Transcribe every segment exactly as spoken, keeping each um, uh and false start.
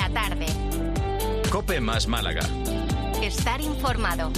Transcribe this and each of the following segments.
La tarde. COPE más Málaga. Estar informado.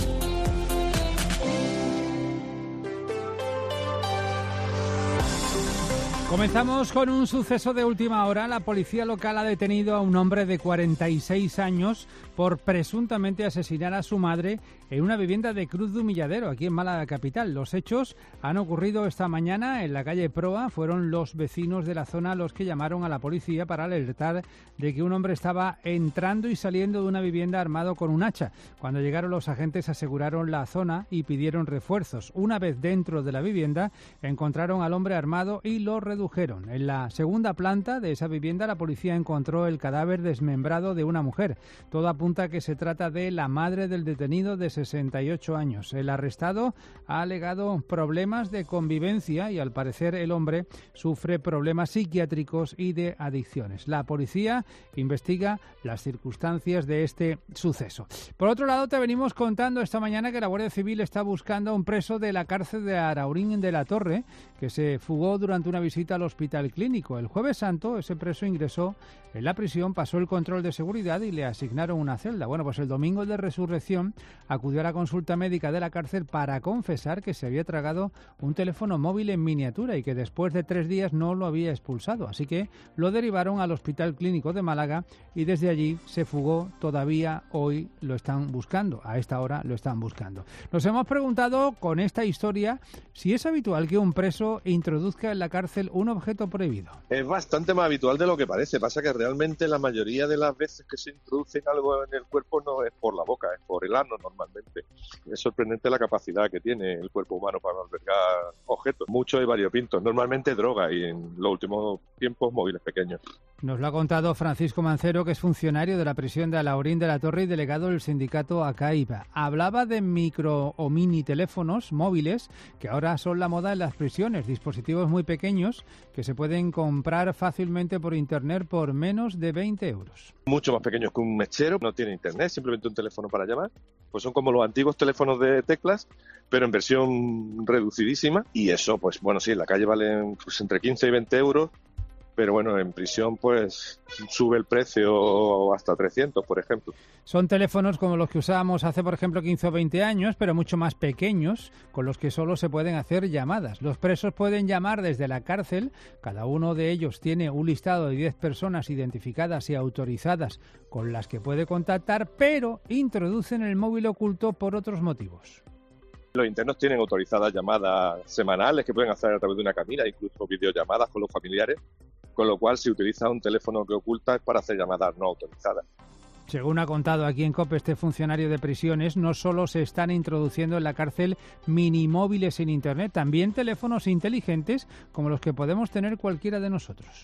Comenzamos con un suceso de última hora. La policía local ha detenido a un hombre de cuarenta y seis años por presuntamente asesinar a su madre en una vivienda de Cruz de Humilladero, aquí en Málaga capital. Los hechos han ocurrido esta mañana en la calle Proa. Fueron los vecinos de la zona los que llamaron a la policía para alertar de que un hombre estaba entrando y saliendo de una vivienda armado con un hacha. Cuando llegaron los agentes aseguraron la zona y pidieron refuerzos. Una vez dentro de la vivienda encontraron al hombre armado y lo redujeron. En la segunda planta de esa vivienda la policía encontró el cadáver desmembrado de una mujer. Todo apunta a que se trata de la madre del detenido de sesenta y ocho años. El arrestado ha alegado problemas de convivencia y al parecer el hombre sufre problemas psiquiátricos y de adicciones. La policía investiga las circunstancias de este suceso. Por otro lado, te venimos contando esta mañana que la Guardia Civil está buscando a un preso de la cárcel de Alhaurín de la Torre que se fugó durante una visita al hospital clínico. El Jueves Santo ese preso ingresó en la prisión, pasó el control de seguridad y le asignaron una celda. Bueno, pues el domingo de Resurrección acudió a la consulta médica de la cárcel para confesar que se había tragado un teléfono móvil en miniatura y que después de tres días no lo había expulsado. Así que lo derivaron al Hospital Clínico de Málaga y desde allí se fugó. Todavía hoy lo están buscando. A esta hora lo están buscando. Nos hemos preguntado con esta historia si es habitual que un preso introduzca en la cárcel un objeto prohibido. Es bastante más habitual de lo que parece. Pasa que realmente la mayoría de las veces que se introducen algo en el cuerpo no es por la boca, es por el ano normalmente. Es sorprendente la capacidad que tiene el cuerpo humano para albergar objetos, muchos y variopintos. Normalmente droga y en los últimos tiempos móviles pequeños. Nos lo ha contado Francisco Mancero, que es funcionario de la prisión de Alhaurín de la Torre y delegado del sindicato ACAIBA. Hablaba de micro o mini teléfonos móviles que ahora son la moda en las prisiones, dispositivos muy pequeños que se pueden comprar fácilmente por internet por menos de veinte euros. Mucho más pequeños que un mechero, no tiene internet, simplemente un teléfono para llamar. Pues son como los antiguos teléfonos de teclas, pero en versión reducidísima. Y eso, pues bueno, sí, en la calle valen pues, entre quince y veinte euros. Pero bueno, en prisión pues sube el precio hasta trescientos, por ejemplo. Son teléfonos como los que usábamos hace, por ejemplo, quince o veinte años, pero mucho más pequeños, con los que solo se pueden hacer llamadas. Los presos pueden llamar desde la cárcel. Cada uno de ellos tiene un listado de diez personas identificadas y autorizadas con las que puede contactar, pero introducen el móvil oculto por otros motivos. Los internos tienen autorizadas llamadas semanales que pueden hacer a través de una camilla, incluso videollamadas con los familiares, con lo cual si utiliza un teléfono que oculta es para hacer llamadas no autorizadas. Según ha contado aquí en COPE este funcionario de prisiones, no solo se están introduciendo en la cárcel minimóviles sin internet, también teléfonos inteligentes como los que podemos tener cualquiera de nosotros.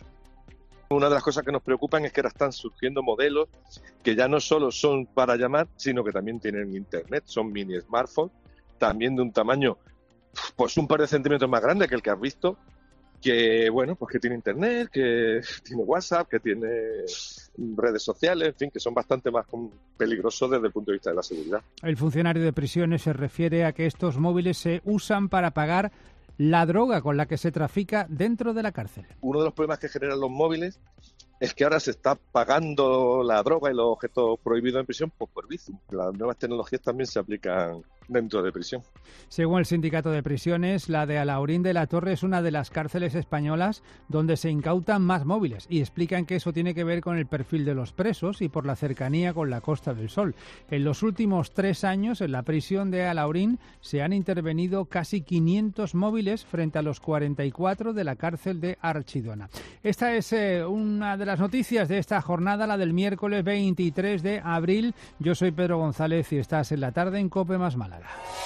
Una de las cosas que nos preocupan es que ahora están surgiendo modelos que ya no solo son para llamar, sino que también tienen internet, son mini smartphones, también de un tamaño pues un par de centímetros más grande que el que has visto, que bueno, pues que tiene internet, que tiene WhatsApp, que tiene redes sociales, en fin, que son bastante más peligrosos desde el punto de vista de la seguridad. El funcionario de prisiones se refiere a que estos móviles se usan para pagar la droga con la que se trafica dentro de la cárcel. Uno de los problemas que generan los móviles es que ahora se está pagando la droga y los objetos prohibidos en prisión por, por Bizum. Las nuevas tecnologías también se aplican dentro de prisión. Según el sindicato de prisiones, la de Alhaurín de la Torre es una de las cárceles españolas donde se incautan más móviles y explican que eso tiene que ver con el perfil de los presos y por la cercanía con la Costa del Sol. En los últimos tres años, en la prisión de Alhaurín se han intervenido casi quinientos móviles frente a los cuarenta y cuatro de la cárcel de Archidona. Esta es eh, una de las noticias de esta jornada, la del miércoles veintitrés de abril. Yo soy Pedro González y estás en la tarde en COPE más Málaga.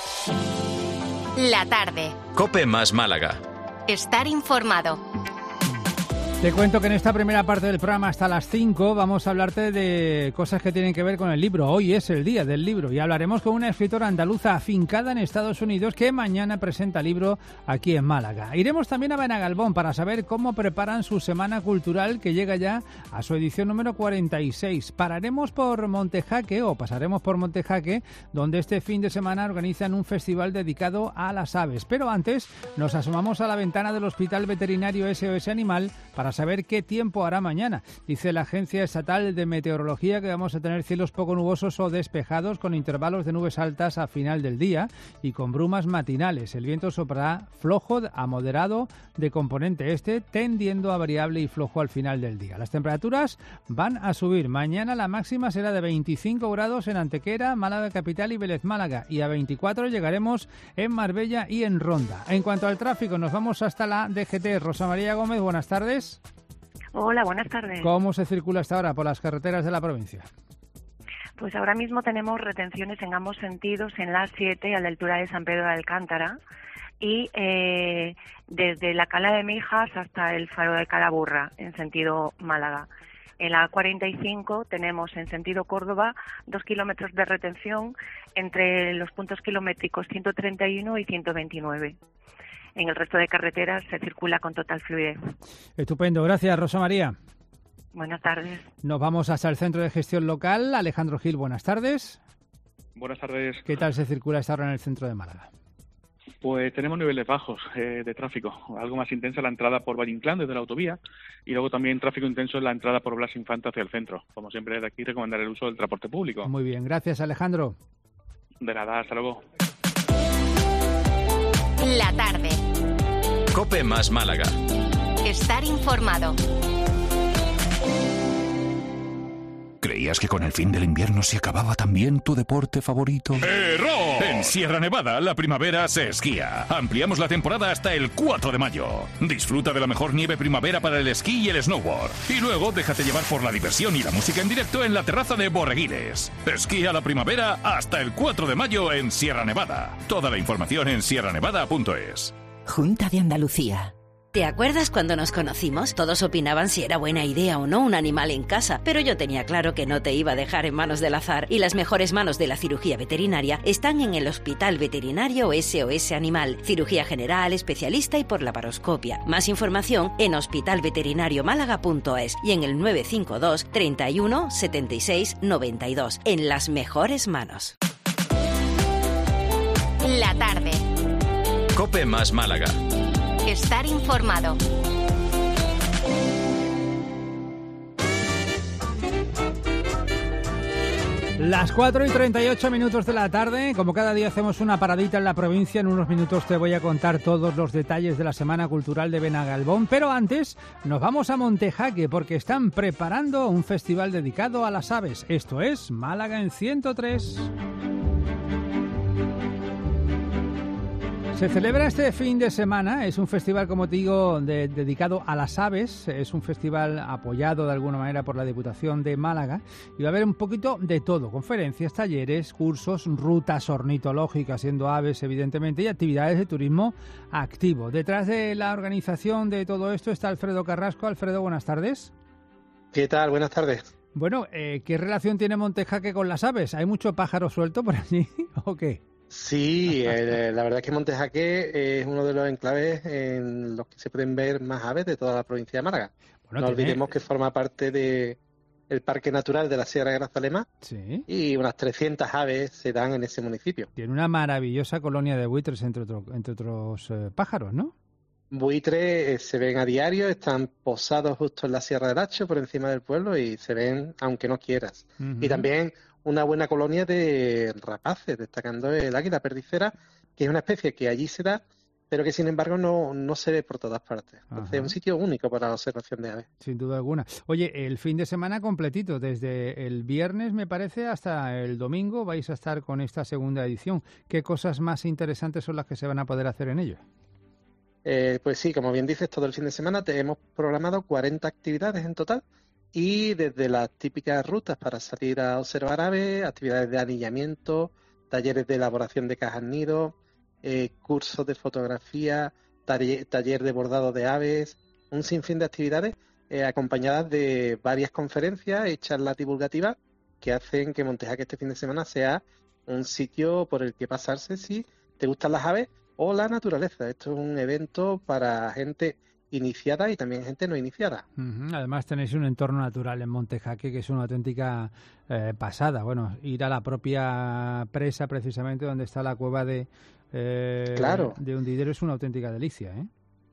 La tarde. COPE más Málaga. Estar informado. Te cuento que en esta primera parte del programa hasta las cinco vamos a hablarte de cosas que tienen que ver con el libro. Hoy es el día del libro y hablaremos con una escritora andaluza afincada en Estados Unidos que mañana presenta libro aquí en Málaga. Iremos también a Benagalbón para saber cómo preparan su semana cultural que llega ya a su edición número cuarenta y seis. Pararemos por Montejaque o pasaremos por Montejaque, donde este fin de semana organizan un festival dedicado a las aves. Pero antes nos asomamos a la ventana del Hospital Veterinario S O S Animal para para saber qué tiempo hará mañana. Dice la Agencia Estatal de Meteorología que vamos a tener cielos poco nubosos o despejados con intervalos de nubes altas a final del día y con brumas matinales. El viento soplará flojo a moderado de componente este, tendiendo a variable y flojo al final del día. Las temperaturas van a subir. Mañana la máxima será de veinticinco grados en Antequera, Málaga capital y Vélez Málaga, y a veinticuatro llegaremos en Marbella y en Ronda. En cuanto al tráfico, nos vamos hasta la D G T. Rosa María Gómez, buenas tardes. Hola, buenas tardes. ¿Cómo se circula hasta ahora por las carreteras de la provincia? Pues ahora mismo tenemos retenciones en ambos sentidos en la A siete a la altura de San Pedro de Alcántara y eh, desde la Cala de Mijas hasta el Faro de Calaburra en sentido Málaga. En la A cuarenta y cinco tenemos en sentido Córdoba dos kilómetros de retención entre los puntos kilométricos ciento treinta y uno y ciento veintinueve. En el resto de carreteras se circula con total fluidez. Estupendo, gracias Rosa María. Buenas tardes. Nos vamos hasta el Centro de Gestión Local. Alejandro Gil, buenas tardes. Buenas tardes. ¿Qué tal se circula esta hora en el centro de Málaga? Pues tenemos niveles bajos eh, de tráfico, algo más intensa la entrada por Valle Inclán desde la autovía y luego también tráfico intenso en la entrada por Blas Infante hacia el centro. Como siempre, desde aquí recomendar el uso del transporte público. Muy bien, gracias Alejandro. De nada, hasta luego. La tarde. COPE más Málaga. Estar informado. ¿Creías que con el fin del invierno se acababa también tu deporte favorito? ¡Error! En Sierra Nevada, la primavera se esquía. Ampliamos la temporada hasta el cuatro de mayo. Disfruta de la mejor nieve primavera para el esquí y el snowboard. Y luego déjate llevar por la diversión y la música en directo en la terraza de Borreguiles. Esquía la primavera hasta el cuatro de mayo en Sierra Nevada. Toda la información en sierra nevada punto es. Junta de Andalucía. ¿Te acuerdas cuando nos conocimos? Todos opinaban si era buena idea o no un animal en casa, pero yo tenía claro que no te iba a dejar en manos del azar y las mejores manos de la cirugía veterinaria están en el Hospital Veterinario S O S Animal, cirugía general, especialista y por laparoscopia. Más información en hospital veterinario málaga punto es y en el nueve cinco dos, treinta y uno, setenta y seis, noventa y dos. En las mejores manos. La tarde. COPE más Málaga. Estar informado. Las cuatro y treinta y ocho minutos de la tarde, como cada día hacemos una paradita en la provincia, en unos minutos te voy a contar todos los detalles de la Semana Cultural de Benagalbón, pero antes nos vamos a Montejaque porque están preparando un festival dedicado a las aves. Esto es Málaga en ciento tres. Se celebra este fin de semana, es un festival, como te digo, de, dedicado a las aves, es un festival apoyado de alguna manera por la Diputación de Málaga y va a haber un poquito de todo, conferencias, talleres, cursos, rutas ornitológicas, siendo aves evidentemente, y actividades de turismo activo. Detrás de la organización de todo esto está Alfredo Carrasco. Alfredo, buenas tardes. ¿Qué tal? Buenas tardes. Bueno, eh, ¿qué relación tiene Montejaque con las aves? ¿Hay mucho pájaro suelto por allí o qué? Sí, eh, la verdad es que Montejaque es uno de los enclaves en los que se pueden ver más aves de toda la provincia de Málaga. Bueno, no tiene... olvidemos que forma parte de el Parque Natural de la Sierra de Grazalema, sí, y unas trescientas aves se dan en ese municipio. Tiene una maravillosa colonia de buitres, entre, otro, entre otros eh, pájaros, ¿no? Buitres eh, se ven a diario, están posados justo en la Sierra del Hacho, por encima del pueblo, y se ven aunque no quieras. Uh-huh. Y también una buena colonia de rapaces, destacando el águila perdicera, que es una especie que allí se da, pero que sin embargo no, no se ve por todas partes. Entonces, es un sitio único para la observación de aves. Sin duda alguna. Oye, el fin de semana completito, desde el viernes me parece hasta el domingo vais a estar con esta segunda edición. ¿Qué cosas más interesantes son las que se van a poder hacer en ello? Eh, pues sí, como bien dices, todo el fin de semana te hemos programado cuarenta actividades en total, y desde las típicas rutas para salir a observar aves, actividades de anillamiento, talleres de elaboración de cajas nido, eh, cursos de fotografía, taller, taller de bordado de aves, un sinfín de actividades eh, acompañadas de varias conferencias y charlas divulgativas que hacen que Montejaque este fin de semana sea un sitio por el que pasarse si te gustan las aves o la naturaleza. Esto es un evento para gente iniciada y también gente no iniciada. Uh-huh. Además tenéis un entorno natural en Montejaque que es una auténtica eh, pasada. Bueno, ir a la propia presa precisamente donde está la cueva de, eh, claro. de Hundidero es una auténtica delicia, ¿eh?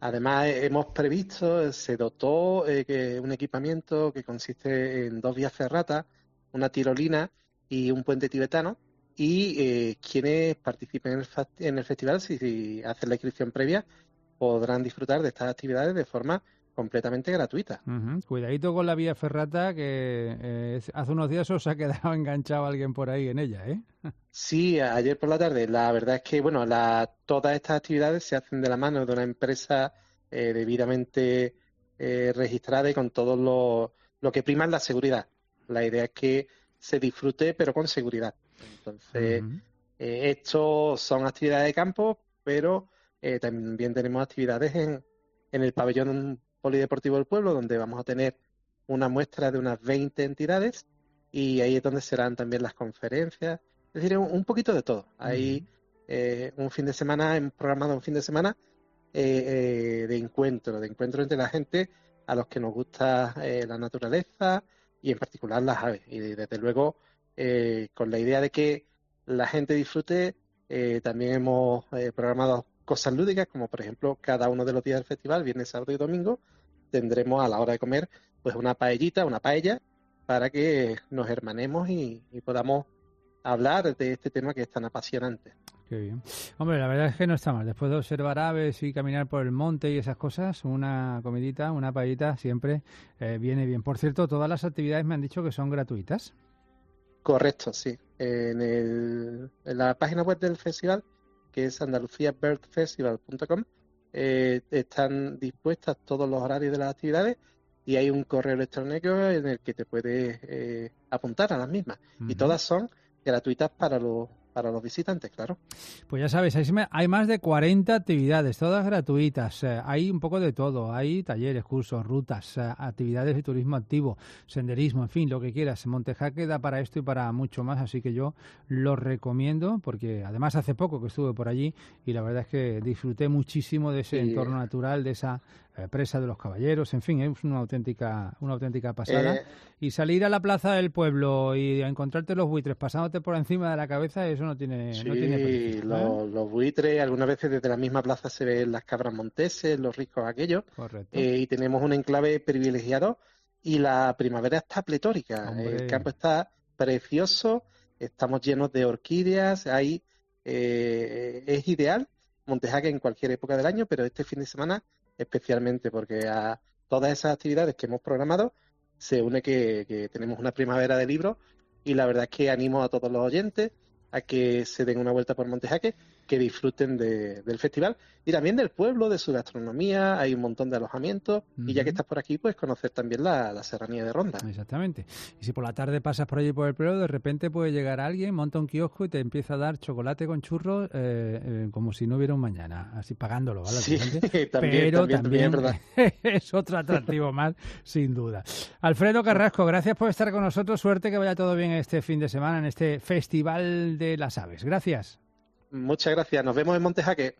Además, hemos previsto, se dotó eh, que un equipamiento que consiste en dos vías ferratas, una tirolina y un puente tibetano, y eh, quienes participen en el, en el festival, si, si hacen la inscripción previa, podrán disfrutar de estas actividades de forma completamente gratuita. Uh-huh. Cuidadito con la vía ferrata, que eh, hace unos días os ha quedado enganchado alguien por ahí en ella, ¿eh? Sí, ayer por la tarde. La verdad es que, bueno, la, todas estas actividades se hacen de la mano de una empresa eh, debidamente eh, registrada y con todo lo, lo que prima es la seguridad. La idea es que se disfrute, pero con seguridad. Entonces, uh-huh. eh, esto son actividades de campo, pero eh, también tenemos actividades en, en el pabellón polideportivo del pueblo, donde vamos a tener una muestra de unas veinte entidades, y ahí es donde serán también las conferencias. Es decir, un, un poquito de todo. Hay uh-huh. eh, un fin de semana, hemos programado un fin de semana eh, eh, de encuentro, de encuentro entre la gente a los que nos gusta eh, la naturaleza y en particular las aves. Y desde luego, eh, con la idea de que la gente disfrute, eh, también hemos eh, programado cosas lúdicas, como por ejemplo, cada uno de los días del festival, viernes, sábado y domingo, tendremos a la hora de comer pues una paellita, una paella, para que nos hermanemos y, y podamos hablar de este tema que es tan apasionante. Qué bien. Hombre, la verdad es que no está mal. Después de observar aves y caminar por el monte y esas cosas, una comidita, una paellita siempre eh, viene bien. Por cierto, todas las actividades me han dicho que son gratuitas. Correcto, sí. En, el, en la página web del festival, que es andalucía bird festival punto com, eh, están dispuestas todos los horarios de las actividades y hay un correo electrónico en el que te puedes eh, apuntar a las mismas. Uh-huh. Y todas son gratuitas para los para los visitantes, claro. Pues ya sabes, hay más de cuarenta actividades, todas gratuitas. Eh, hay un poco de todo. Hay talleres, cursos, rutas, eh, actividades de turismo activo, senderismo, en fin, lo que quieras. Montejaque da para esto y para mucho más, así que yo lo recomiendo, porque además hace poco que estuve por allí y la verdad es que disfruté muchísimo de ese sí. entorno natural, de esa eh, presa de los caballeros, en fin, es una auténtica una auténtica pasada. Eh... Y salir a la plaza del pueblo y a encontrarte los buitres pasándote por encima de la cabeza, eso no tiene sí, no tiene precio, ¿eh? los, los buitres, algunas veces desde la misma plaza se ven las cabras monteses, los riscos aquellos. Correcto. Eh, y tenemos un enclave privilegiado y la primavera está pletórica. Hombre. El campo está precioso, estamos llenos de orquídeas, hay eh, es ideal Montejaque en cualquier época del año, pero este fin de semana especialmente, porque a todas esas actividades que hemos programado se une que, que tenemos una primavera de libros, y la verdad es que animo a todos los oyentes a que se den una vuelta por Montejaque, que disfruten de, del festival y también del pueblo, de su gastronomía. Hay un montón de alojamientos uh-huh. y ya que estás por aquí, pues conocer también la, la serranía de Ronda. Exactamente. Y si por la tarde pasas por allí por el pueblo, de repente puede llegar alguien, monta un kiosco y te empieza a dar chocolate con churros eh, eh, como si no hubiera un mañana, así pagándolo, ¿vale? Sí, también, pero también, también, también es otro atractivo más, sin duda. Alfredo Carrasco, gracias por estar con nosotros. Suerte, que vaya todo bien este fin de semana en este Festival de las Aves. Gracias. Muchas gracias. Nos vemos en Montejaque.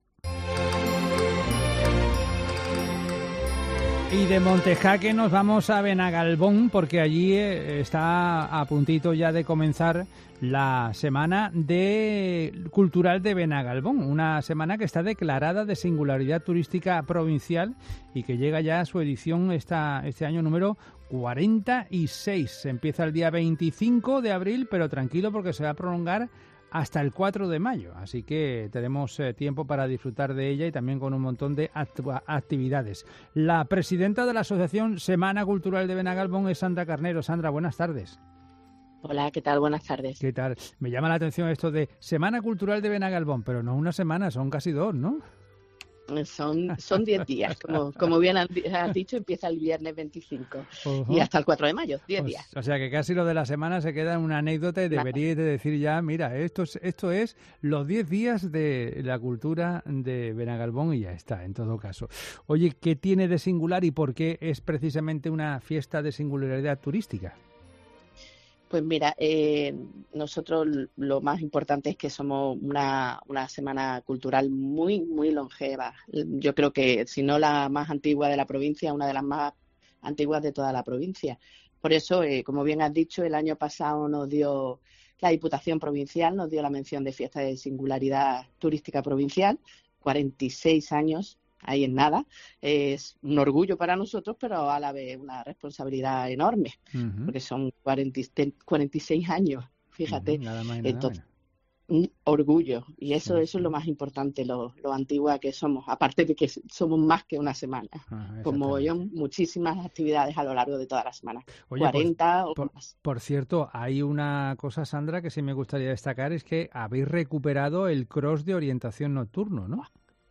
Y de Montejaque nos vamos a Benagalbón, porque allí está a puntito ya de comenzar la Semana de Cultural de Benagalbón, una semana que está declarada de singularidad turística provincial y que llega ya a su edición esta, este año número cuarenta y seis. Empieza el día veinticinco de abril, pero tranquilo porque se va a prolongar hasta el cuatro de mayo, así que tenemos eh, tiempo para disfrutar de ella y también con un montón de actu- actividades. La presidenta de la Asociación Semana Cultural de Benagalbón es Sandra Carnero. Sandra, buenas tardes. Hola, ¿qué tal? Buenas tardes. ¿Qué tal? Me llama la atención esto de Semana Cultural de Benagalbón, pero no una semana, son casi dos, ¿no? Son son diez días, como como bien has dicho, empieza el viernes veinticinco uh-huh. y hasta el cuatro de mayo, diez pues, días. O sea que casi lo de la semana se queda en una anécdota y deberíais de decir ya, mira, esto es, esto es los diez días de la cultura de Benagalbón y ya está, en todo caso. Oye, ¿qué tiene de singular y por qué es precisamente una fiesta de singularidad turística? Pues mira, eh, nosotros lo más importante es que somos una, una semana cultural muy, muy longeva. Yo creo que, si no la más antigua de la provincia, una de las más antiguas de toda la provincia. Por eso, eh, como bien has dicho, el año pasado nos dio la Diputación Provincial, nos dio la mención de fiesta de singularidad turística provincial, cuarenta y seis años ahí en nada. Es un orgullo para nosotros, pero a la vez una responsabilidad enorme, uh-huh. porque son cuarenta, cuarenta y seis años, fíjate. Uh-huh, nada más y nada Entonces, menos. Un orgullo, y eso, Sí, eso sí. es lo más importante, lo, lo antigua que somos, aparte de que somos más que una semana, Ajá, como yo, exactamente. muchísimas actividades a lo largo de toda la semana, Oye, cuarenta por, o por, más. por cierto, hay una cosa, Sandra, que sí me gustaría destacar, es que habéis recuperado el cross de orientación nocturno, ¿no?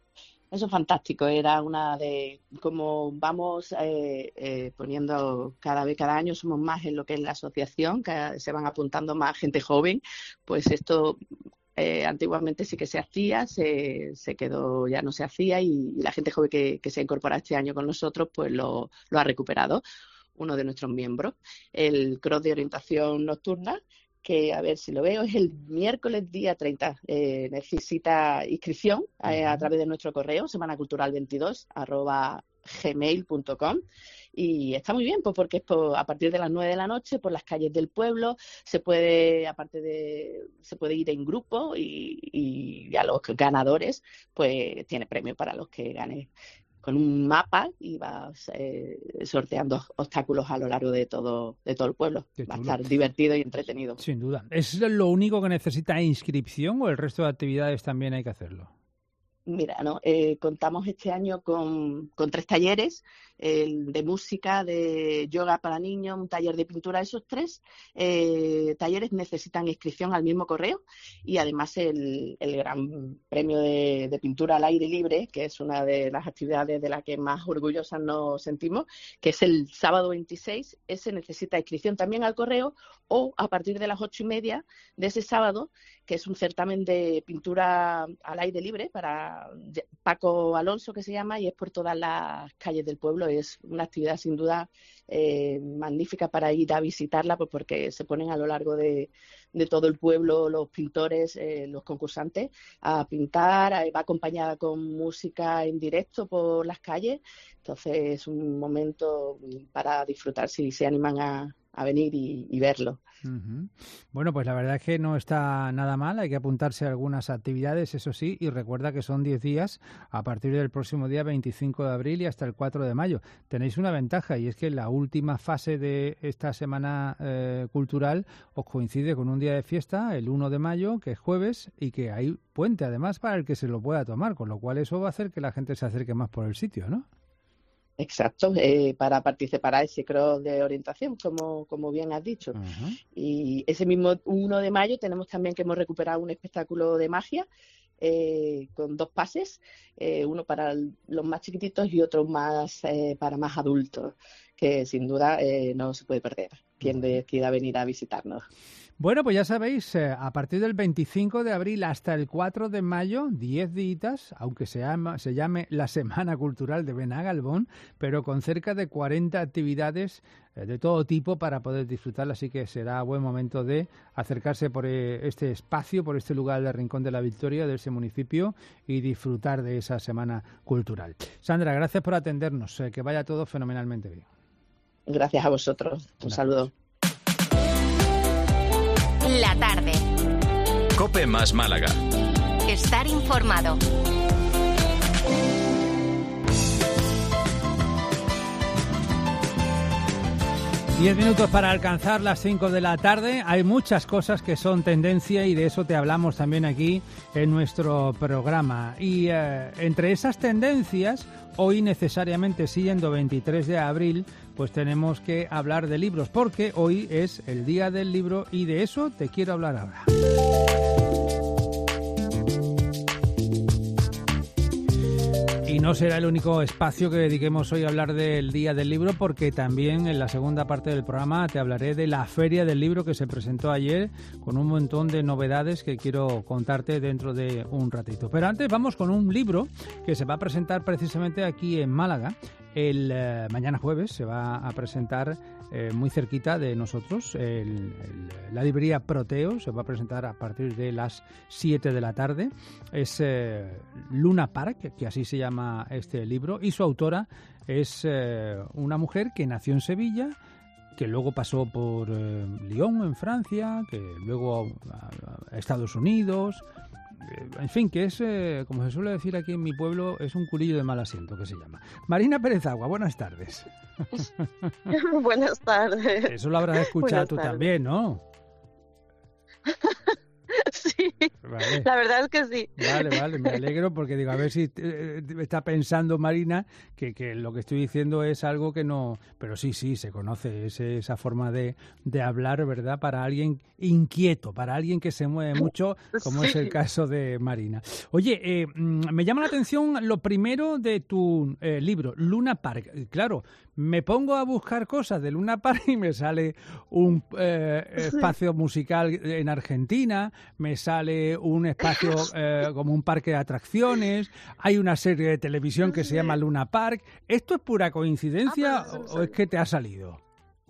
Eso es fantástico, era una de, como vamos eh, eh, poniendo cada vez, cada año somos más en lo que es la asociación, que se van apuntando más gente joven, pues esto eh, antiguamente sí que se hacía, se, se quedó, ya no se hacía, y, y la gente joven que, que se ha incorporado este año con nosotros, pues lo, lo ha recuperado, uno de nuestros miembros, el cross de orientación nocturna, que a ver si lo veo, es el miércoles día treinta. Eh, necesita inscripción eh, a través de nuestro correo, semanacultural veintidós arroba gmail punto com, y está muy bien, pues porque es por, a partir de las nueve de la noche por las calles del pueblo, se puede, aparte de, se puede ir en grupo, y, y a los ganadores, pues tiene premio para los que ganen, con un mapa, y vas eh, sorteando obstáculos a lo largo de todo de todo el pueblo. Va a estar divertido y entretenido. Sin duda. ¿Es lo único que necesita inscripción o el resto de actividades también hay que hacerlo? Mira, ¿no? Eh, contamos este año con, con tres talleres, el de música, de yoga para niños, un taller de pintura. Esos tres eh, talleres necesitan inscripción al mismo correo, y además el, el gran premio de, de pintura al aire libre, que es una de las actividades de las que más orgullosas nos sentimos, que es el sábado veintiséis. Ese necesita inscripción también al correo, o a partir de las ocho y media de ese sábado, que es un certamen de pintura al aire libre para Paco Alonso, que se llama, y es por todas las calles del pueblo. Es una actividad sin duda eh, magnífica para ir a visitarla, pues porque se ponen a lo largo de, de todo el pueblo los pintores, eh, los concursantes, a pintar, va acompañada con música en directo por las calles. Entonces es un momento para disfrutar si se animan a, a venir y, y verlo. Uh-huh. Bueno, pues la verdad es que no está nada mal, hay que apuntarse a algunas actividades, eso sí, y recuerda que son diez días a partir del próximo día veinticinco de abril y hasta el cuatro de mayo. Tenéis una ventaja, y es que la última fase de esta semana eh, cultural os coincide con un día de fiesta, el uno de mayo, que es jueves, y que hay puente además para el que se lo pueda tomar, con lo cual eso va a hacer que la gente se acerque más por el sitio, ¿no? Exacto, eh, para participar a ese cross de orientación, como, como bien has dicho. Uh-huh. Y ese mismo uno de mayo tenemos también que hemos recuperado un espectáculo de magia eh, con dos pases, eh, uno para los más chiquititos y otro más eh, para más adultos, que sin duda eh, no se puede perder quien quiera venir a visitarnos. Bueno, pues ya sabéis, eh, a partir del veinticinco de abril hasta el cuatro de mayo, diez días, aunque se, llama, se llame la Semana Cultural de Benagalbón, pero con cerca de cuarenta actividades eh, de todo tipo para poder disfrutarla, así que será buen momento de acercarse por eh, este espacio, por este lugar del Rincón de la Victoria, de ese municipio, y disfrutar de esa Semana Cultural. Sandra, gracias por atendernos, eh, que vaya todo fenomenalmente bien. Gracias a vosotros, un saludo. La tarde. COPE más Málaga. Estar informado. Diez minutos para alcanzar las cinco de la tarde. Hay muchas cosas que son tendencia y de eso te hablamos también aquí en nuestro programa. Y eh, entre esas tendencias, hoy necesariamente siendo veintitrés de abril, pues tenemos que hablar de libros, porque hoy es el Día del Libro y de eso te quiero hablar ahora. Y no será el único espacio que dediquemos hoy a hablar del Día del Libro, porque también en la segunda parte del programa te hablaré de la Feria del Libro que se presentó ayer, con un montón de novedades que quiero contarte dentro de un ratito. Pero antes vamos con un libro que se va a presentar precisamente aquí en Málaga. El eh, mañana jueves se va a presentar eh, muy cerquita de nosotros, el, el, la librería Proteo, se va a presentar a partir de las siete de la tarde. Es eh, Luna Park, que así se llama este libro, y su autora es eh, una mujer que nació en Sevilla, que luego pasó por eh, Lyon, en Francia, que luego a, a Estados Unidos, en fin, que es, eh, como se suele decir aquí en mi pueblo, es un culillo de mal asiento, que se llama. Marina Pérez Agua, buenas tardes. Buenas tardes. Eso lo habrás escuchado Buenas tú tardes. también, ¿no? Sí, Vale. la verdad es que sí. Vale, vale, me alegro porque digo, a ver si eh, está pensando Marina que, que lo que estoy diciendo es algo que no... Pero sí, sí, se conoce es esa forma de, de hablar, ¿verdad? Para alguien inquieto, para alguien que se mueve mucho, como Sí. es el caso de Marina. Oye, eh, mm, me llama la atención lo primero de tu eh, libro, Luna Park. Claro, me pongo a buscar cosas de Luna Park y me sale un eh, espacio musical en Argentina, me sale un espacio eh, como un parque de atracciones, hay una serie de televisión que se llama Luna Park. ¿Esto es pura coincidencia Ah, pues eso no o, o sabía. es que te ha salido?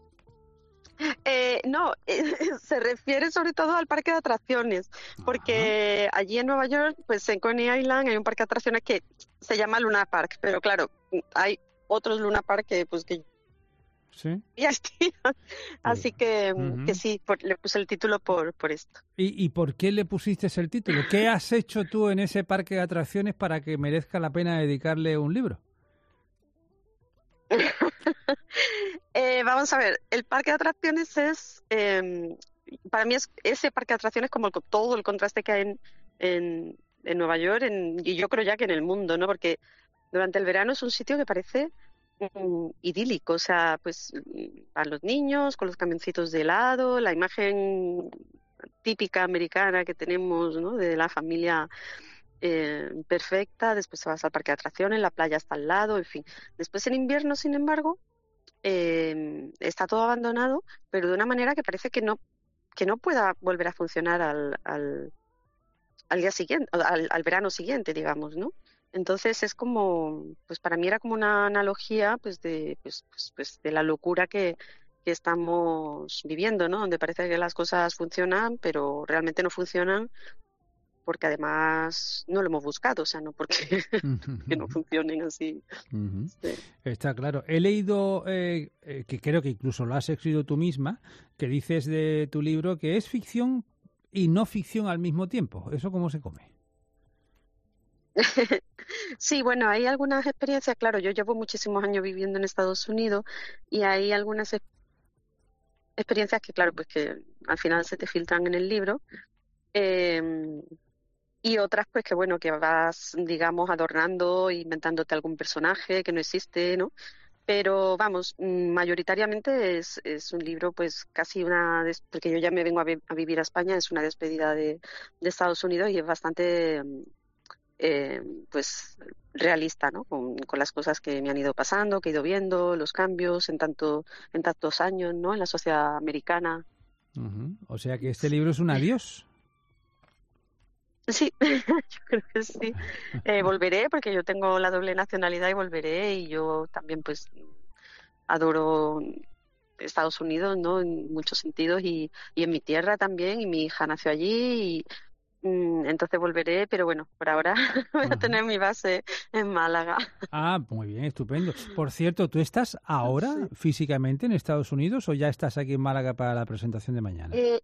Eh, no, eh, se refiere sobre todo al parque de atracciones, porque allí en Nueva York, pues en Coney Island hay un parque de atracciones que se llama Luna Park, pero claro, hay otros Luna Park que pues que Sí. ya estiran, así que, Ujú. que sí, por- le puse el título por, por esto. ¿Y, ¿Y por qué le pusiste el título? ¿Qué has hecho tú en ese parque de atracciones para que merezca la pena dedicarle un libro? Eh, vamos a ver, el parque de atracciones es, eh, para mí es ese parque de atracciones como el co- todo el contraste que hay en, en, en Nueva York en- y yo creo ya que en el mundo, ¿no? Porque durante el verano es un sitio que parece mm, idílico, o sea, pues mm, van los niños con los camioncitos de helado, la imagen típica americana que tenemos, ¿no? De la familia eh, perfecta, después te vas al parque de atracciones, la playa está al lado, en fin. Después en invierno, sin embargo, eh, está todo abandonado, pero de una manera que parece que no, que no pueda volver a funcionar al, al, al día siguiente, al, al verano siguiente, digamos, ¿no? Entonces es como, pues para mí era como una analogía pues de, pues, pues, pues de la locura que, que estamos viviendo, ¿no? Donde parece que las cosas funcionan, pero realmente no funcionan porque además no lo hemos buscado, o sea, no porque que no funcionen así. Ujú. Sí. Está claro. He leído, eh, eh, que creo que incluso lo has escrito tú misma, que dices de tu libro que es ficción y no ficción al mismo tiempo. ¿Eso cómo se come? Sí, bueno, hay algunas experiencias, claro, yo llevo muchísimos años viviendo en Estados Unidos y hay algunas ex- experiencias que, claro, pues que al final se te filtran en el libro eh, y otras, pues que bueno, que vas, digamos, adornando, inventándote algún personaje que no existe, ¿no? Pero vamos, mm, mayoritariamente es, es un libro, pues casi una, des- porque yo ya me vengo a, vi- a vivir a España, es una despedida de, de Estados Unidos y es bastante mm, eh, pues realista, ¿no? Con, con las cosas que me han ido pasando, que he ido viendo, los cambios en tanto, en tantos años, ¿no? En la sociedad americana. Ujú. O sea que este libro es un adiós. Sí, yo creo que sí. Eh, volveré porque yo tengo la doble nacionalidad y volveré y yo también pues adoro Estados Unidos, ¿no? En muchos sentidos y, y en mi tierra también y mi hija nació allí y mm, entonces volveré, pero bueno, por ahora voy a Ajá. tener mi base en Málaga. Ah, muy bien, estupendo. Por cierto, ¿tú estás ahora físicamente en Estados Unidos o ya estás aquí en Málaga para la presentación de mañana? Eh,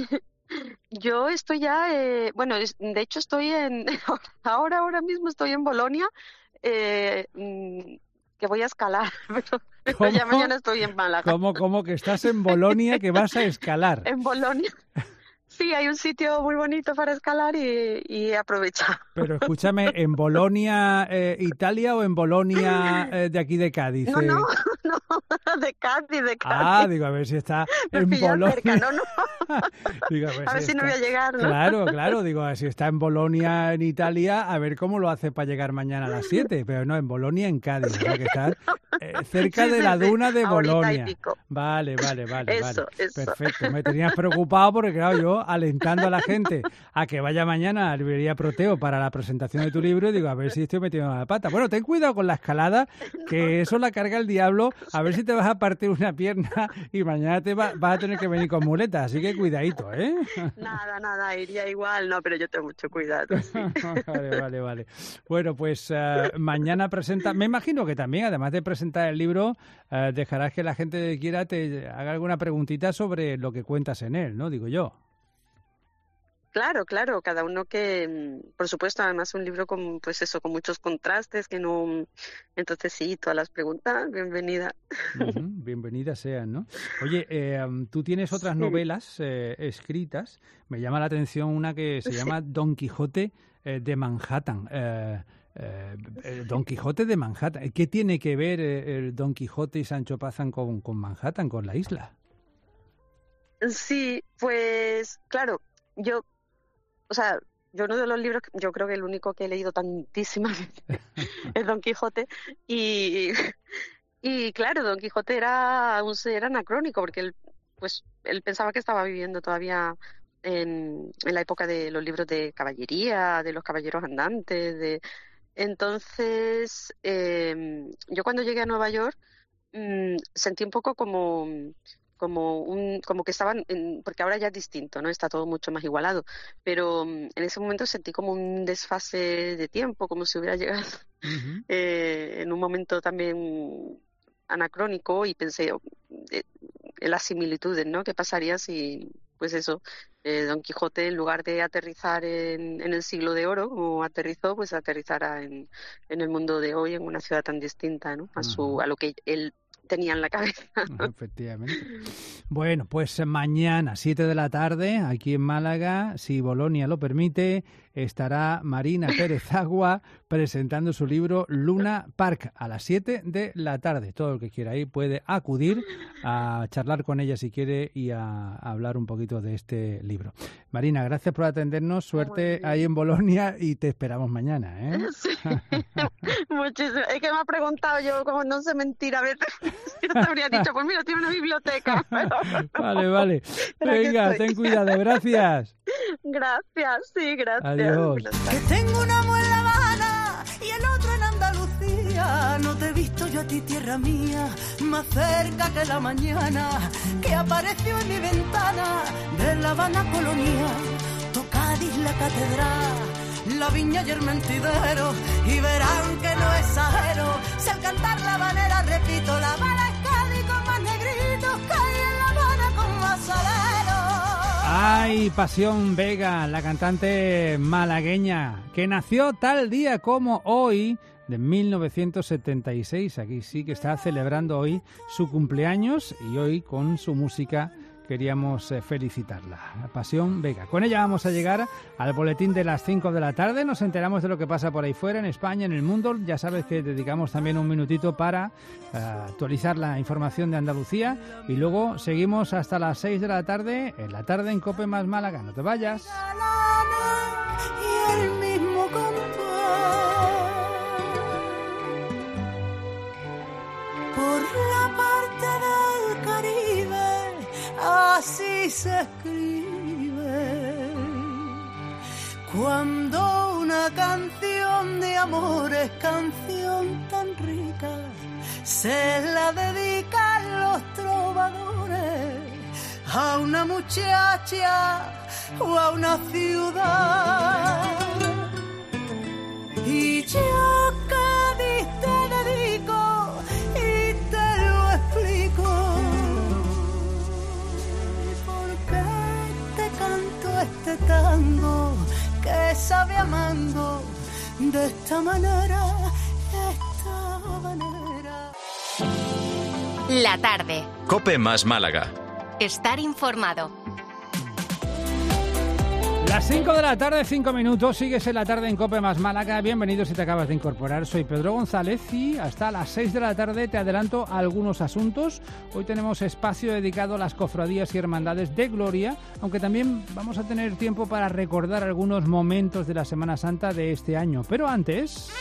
yo estoy ya, eh, bueno, es- de hecho estoy en, ahora, ahora mismo estoy en Bolonia, eh, mm, que voy a escalar, pero, pero ya ¿Cómo? mañana estoy en Málaga. ¿Cómo, cómo que estás en Bolonia que vas a escalar? En Bolonia, sí, hay un sitio muy bonito para escalar y, y aprovechar. Pero escúchame, ¿en Bolonia, eh, Italia o en Bolonia eh, de aquí de Cádiz? No, Eh, no, no, de Cádiz, de Cádiz. Ah, digo, a ver si está Me en pillas Bolonia. cerca, no, no. Digo, A ver si no está- voy a llegar, ¿no? Claro, claro, digo, si está en Bolonia, en Italia, a ver cómo lo hace para llegar mañana a las siete, pero no, en Bolonia, en Cádiz, o sea que estás eh, cerca Sí, de sí, la sí, duna de ahorita y Bolonia. pico. Vale, vale, vale, Eso, vale. eso. Perfecto, me tenías preocupado porque, claro, yo alentando a la gente a que vaya mañana a la librería Proteo para la presentación de tu libro, y digo, a ver si estoy metiendo la pata. Bueno, ten cuidado con la escalada, que eso la carga el diablo, a ver si te vas a partir una pierna y mañana te va- vas a tener que venir con muletas, así que cuidadito, ¿eh? Nada, nada, iría igual, no, pero yo tengo mucho cuidado. Sí. Vale, vale, vale. Bueno, pues eh, mañana presenta, me imagino que también, además de presentar el libro, eh, dejarás que la gente que quiera te haga alguna preguntita sobre lo que cuentas en él, ¿no? Digo yo. Claro, claro, cada uno que, por supuesto, además un libro con, pues eso, con muchos contrastes, que no, entonces sí, todas las preguntas, bienvenida. Uh-huh, bienvenidas sean, ¿no? Oye, eh, tú tienes otras sí. novelas eh, escritas, me llama la atención una que se llama sí. Don Quijote eh, de Manhattan. Eh, eh, eh, Don Quijote de Manhattan, ¿qué tiene que ver eh, el Don Quijote y Sancho Panza con, con Manhattan, con la isla? Sí, pues claro, yo... O sea, yo uno de los libros, yo creo que el único que he leído tantísimas veces es Don Quijote. Y, y claro, Don Quijote era un ser anacrónico, porque él, pues, él pensaba que estaba viviendo todavía en, en la época de los libros de caballería, de los caballeros andantes. De... Entonces, eh, yo cuando llegué a Nueva York mmm, sentí un poco como... como un como que estaban, en, porque ahora ya es distinto, ¿no? Está todo mucho más igualado, pero um, en ese momento sentí como un desfase de tiempo, como si hubiera llegado uh-huh. eh, en un momento también anacrónico, y pensé eh, en las similitudes, ¿no? ¿Qué pasaría si, pues eso, eh, Don Quijote, en lugar de aterrizar en, en el siglo de oro, como aterrizó, pues aterrizara en, en el mundo de hoy, en una ciudad tan distinta, ¿no? A, su, uh-huh. a lo que él tenía en la cabeza. Efectivamente. Bueno, pues mañana, siete de la tarde, aquí en Málaga, si Bolonia lo permite, estará Marina Pérez Agua presentando su libro Luna Park a las siete de la tarde. Todo el que quiera ir puede acudir a charlar con ella si quiere y a, a hablar un poquito de este libro. Marina, gracias por atendernos, suerte ahí en Bolonia y te esperamos mañana, ¿eh? Sí, muchísimo. Es que me ha preguntado yo, como no sé mentir, a ver, yo te habría dicho, pues mira, tiene una biblioteca. Pero... Vale, vale. Venga, ten cuidado, gracias. Gracias, sí, gracias. Adiós. Que tengo un amo en La Habana y el otro en Andalucía. No te he visto yo a ti, tierra mía, más cerca que la mañana que apareció en mi ventana de La Habana colonia. Tocadis la catedral, la viña y el mentidero, y verán que no exagero. Si al cantar la habanera repito, La Habana es Cádiz con más negritos que hay en La Habana con más salero. Ay, Pasión Vega, la cantante malagueña, que nació tal día como hoy de mil novecientos setenta y seis. Aquí sí que está celebrando hoy su cumpleaños y hoy con su música queríamos eh, felicitarla. Pasión Vega. Con ella vamos a llegar al boletín de las cinco de la tarde. Nos enteramos de lo que pasa por ahí fuera, en España, en el mundo. Ya sabes que dedicamos también un minutito para uh, actualizar la información de Andalucía. Y luego seguimos hasta las seis de la tarde, en la tarde en Cope Más Málaga. No te vayas. Y el mismo por la parte del Caribe, así se escribe. Cuando una canción de amor es canción tan rica, se la dedican los trovadores a una muchacha o a una ciudad. Y yo, Cádiz, te dedico y te lo explico. Este tango que sabe amando de esta manera, de esta manera. La tarde. Cope Más Málaga. Estar informado. Las cinco de la tarde, cinco minutos, sigues en la tarde en Cope Más Málaga. Bienvenidos si te acabas de incorporar. Soy Pedro González y hasta las seis de la tarde te adelanto algunos asuntos. Hoy tenemos espacio dedicado a las cofradías y hermandades de Gloria, aunque también vamos a tener tiempo para recordar algunos momentos de la Semana Santa de este año. Pero antes...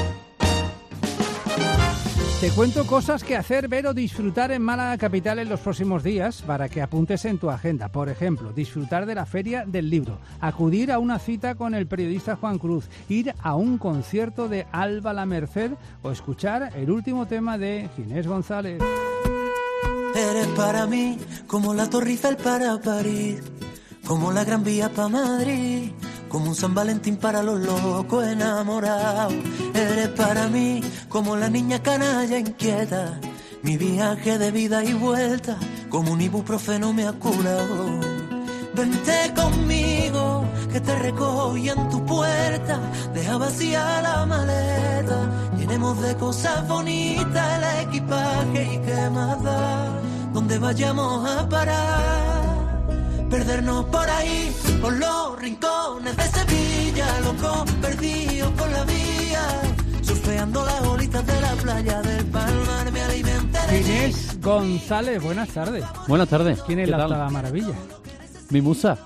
te cuento cosas que hacer, ver o disfrutar en Málaga Capital en los próximos días para que apuntes en tu agenda. Por ejemplo, disfrutar de la Feria del Libro, acudir a una cita con el periodista Juan Cruz, ir a un concierto de Alba La Merced o escuchar el último tema de Ginés González. Eres para mí como la Torre Eiffel para París, como la Gran Vía para Madrid, como un San Valentín para los locos enamorados. Eres para mí como la niña canalla inquieta, mi viaje de vida y vuelta, como un ibuprofeno me ha curado. Vente conmigo, que te recojo y en tu puerta deja vacía la maleta. Llenemos de cosas bonitas el equipaje y qué más da, donde vayamos a parar, perdernos por ahí, por los rincones de Sevilla, locos perdidos por la vía, surfeando las olitas de la playa del Palmar, me alimentaré. Inés González, buenas tardes. Buenas tardes. ¿Quién es ¿Qué la tal? octava maravilla? Mi musa.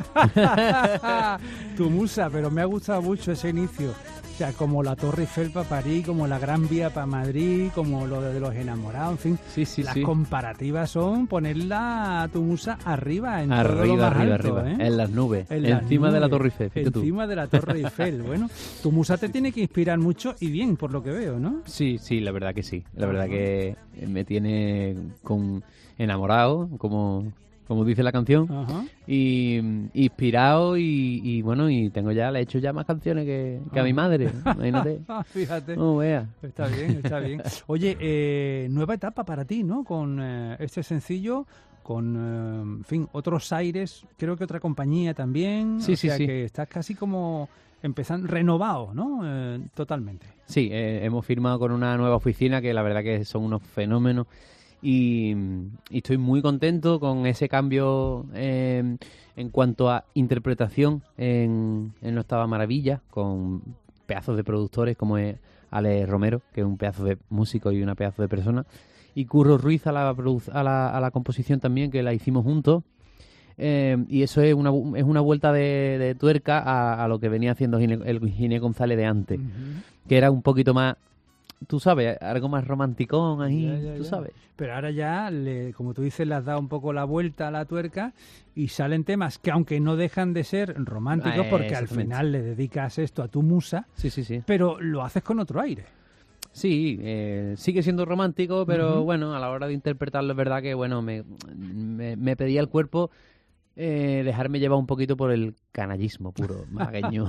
Tu musa, pero me ha gustado mucho ese inicio. O sea, como la Torre Eiffel para París, como la Gran Vía para Madrid, como lo de los enamorados, en fin. Sí, sí, Las sí. comparativas son ponerla a tu musa arriba, en Arriba, todo lo más arriba, alto, arriba. ¿eh? En las nubes. En las Encima de la nubes, Torre Eiffel. Fíjate tú. Encima de la Torre Eiffel. Bueno, tu musa te tiene que inspirar mucho y bien, por lo que veo, ¿no? Sí, sí, la verdad que sí. La verdad que me tiene con enamorado, como, como dice la canción. Ajá. Y inspirado y, y bueno, y tengo ya, le he hecho ya más canciones que, que a mi madre. Imagínate. Fíjate. No veas. Está bien, está bien. Oye, eh, nueva etapa para ti, ¿no? Con eh, este sencillo, con, eh, en fin, otros aires, creo que otra compañía también. Sí, o sí, sea sí. que estás casi como empezando, renovado, ¿no? Eh, totalmente. Sí, eh, hemos firmado con una nueva oficina que la verdad que son unos fenómenos. Y, y estoy muy contento con ese cambio eh, en cuanto a interpretación en, en La Octava Maravilla, con pedazos de productores como es Ale Romero, que es un pedazo de músico y una pedazo de persona, y Curro Ruiz a la, produ- a la, a la composición también, que la hicimos juntos. Eh, y eso es una, es una vuelta de, de tuerca a, a lo que venía haciendo Gine, el Ginés González de antes, Uh-huh. que era un poquito más, tú sabes, algo más romanticón ahí, Ya, ya, tú ya. sabes. Pero ahora ya, le, como tú dices, le has dado un poco la vuelta a la tuerca y salen temas que, aunque no dejan de ser románticos, Eh, porque al exactamente. final le dedicas esto a tu musa, Sí, sí, sí. pero lo haces con otro aire. Sí, eh, sigue siendo romántico, pero Ujú. bueno, a la hora de interpretarlo es verdad que, bueno, me, me, me pedía el cuerpo eh, dejarme llevar un poquito por el canallismo puro, malagueño.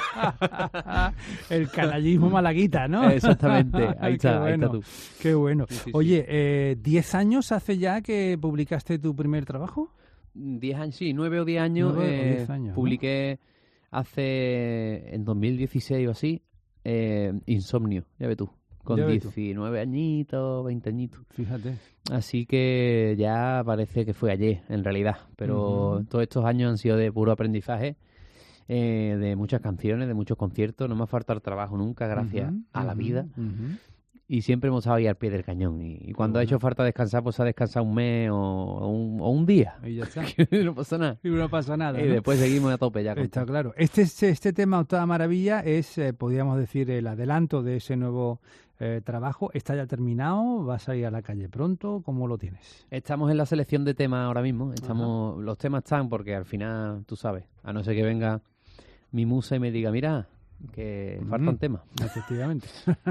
El canallismo malaguita, ¿no? Exactamente, ahí Qué está, ahí bueno, está tú. Qué bueno. Sí, sí, sí. Oye, eh, ¿diez años hace ya que publicaste tu primer trabajo? Diez años, sí, nueve o diez años. Nueve o eh, diez años, ¿no? publiqué hace, en dos mil dieciséis o así, eh, Insomnio, ya ves tú, con Ya ves tú. diecinueve añitos, veinte añitos. Fíjate. Así que ya parece que fue ayer, en realidad. Pero Ujú. todos estos años han sido de puro aprendizaje, eh, de muchas canciones, de muchos conciertos. No me ha faltado trabajo nunca, gracias Ujú, a la ujú, vida. ujú. Y siempre hemos estado ahí al pie del cañón. Y, y cuando ha bueno. hecho falta descansar, pues ha descansado un mes o, o un, o un día. Y ya está. No pasa nada. Y no pasa nada, Y ¿no? después seguimos a tope ya. con Está todo. claro. Este, este, este tema, Octava Maravilla, es, eh, podríamos decir, el adelanto de ese nuevo eh, trabajo. ¿Está ya terminado? ¿Vas a ir a la calle pronto? ¿Cómo lo tienes? Estamos en la selección de temas ahora mismo. Estamos, los temas están porque al final, tú sabes, a no ser que venga mi musa y me diga, mira, que Ujú. faltan temas. Efectivamente.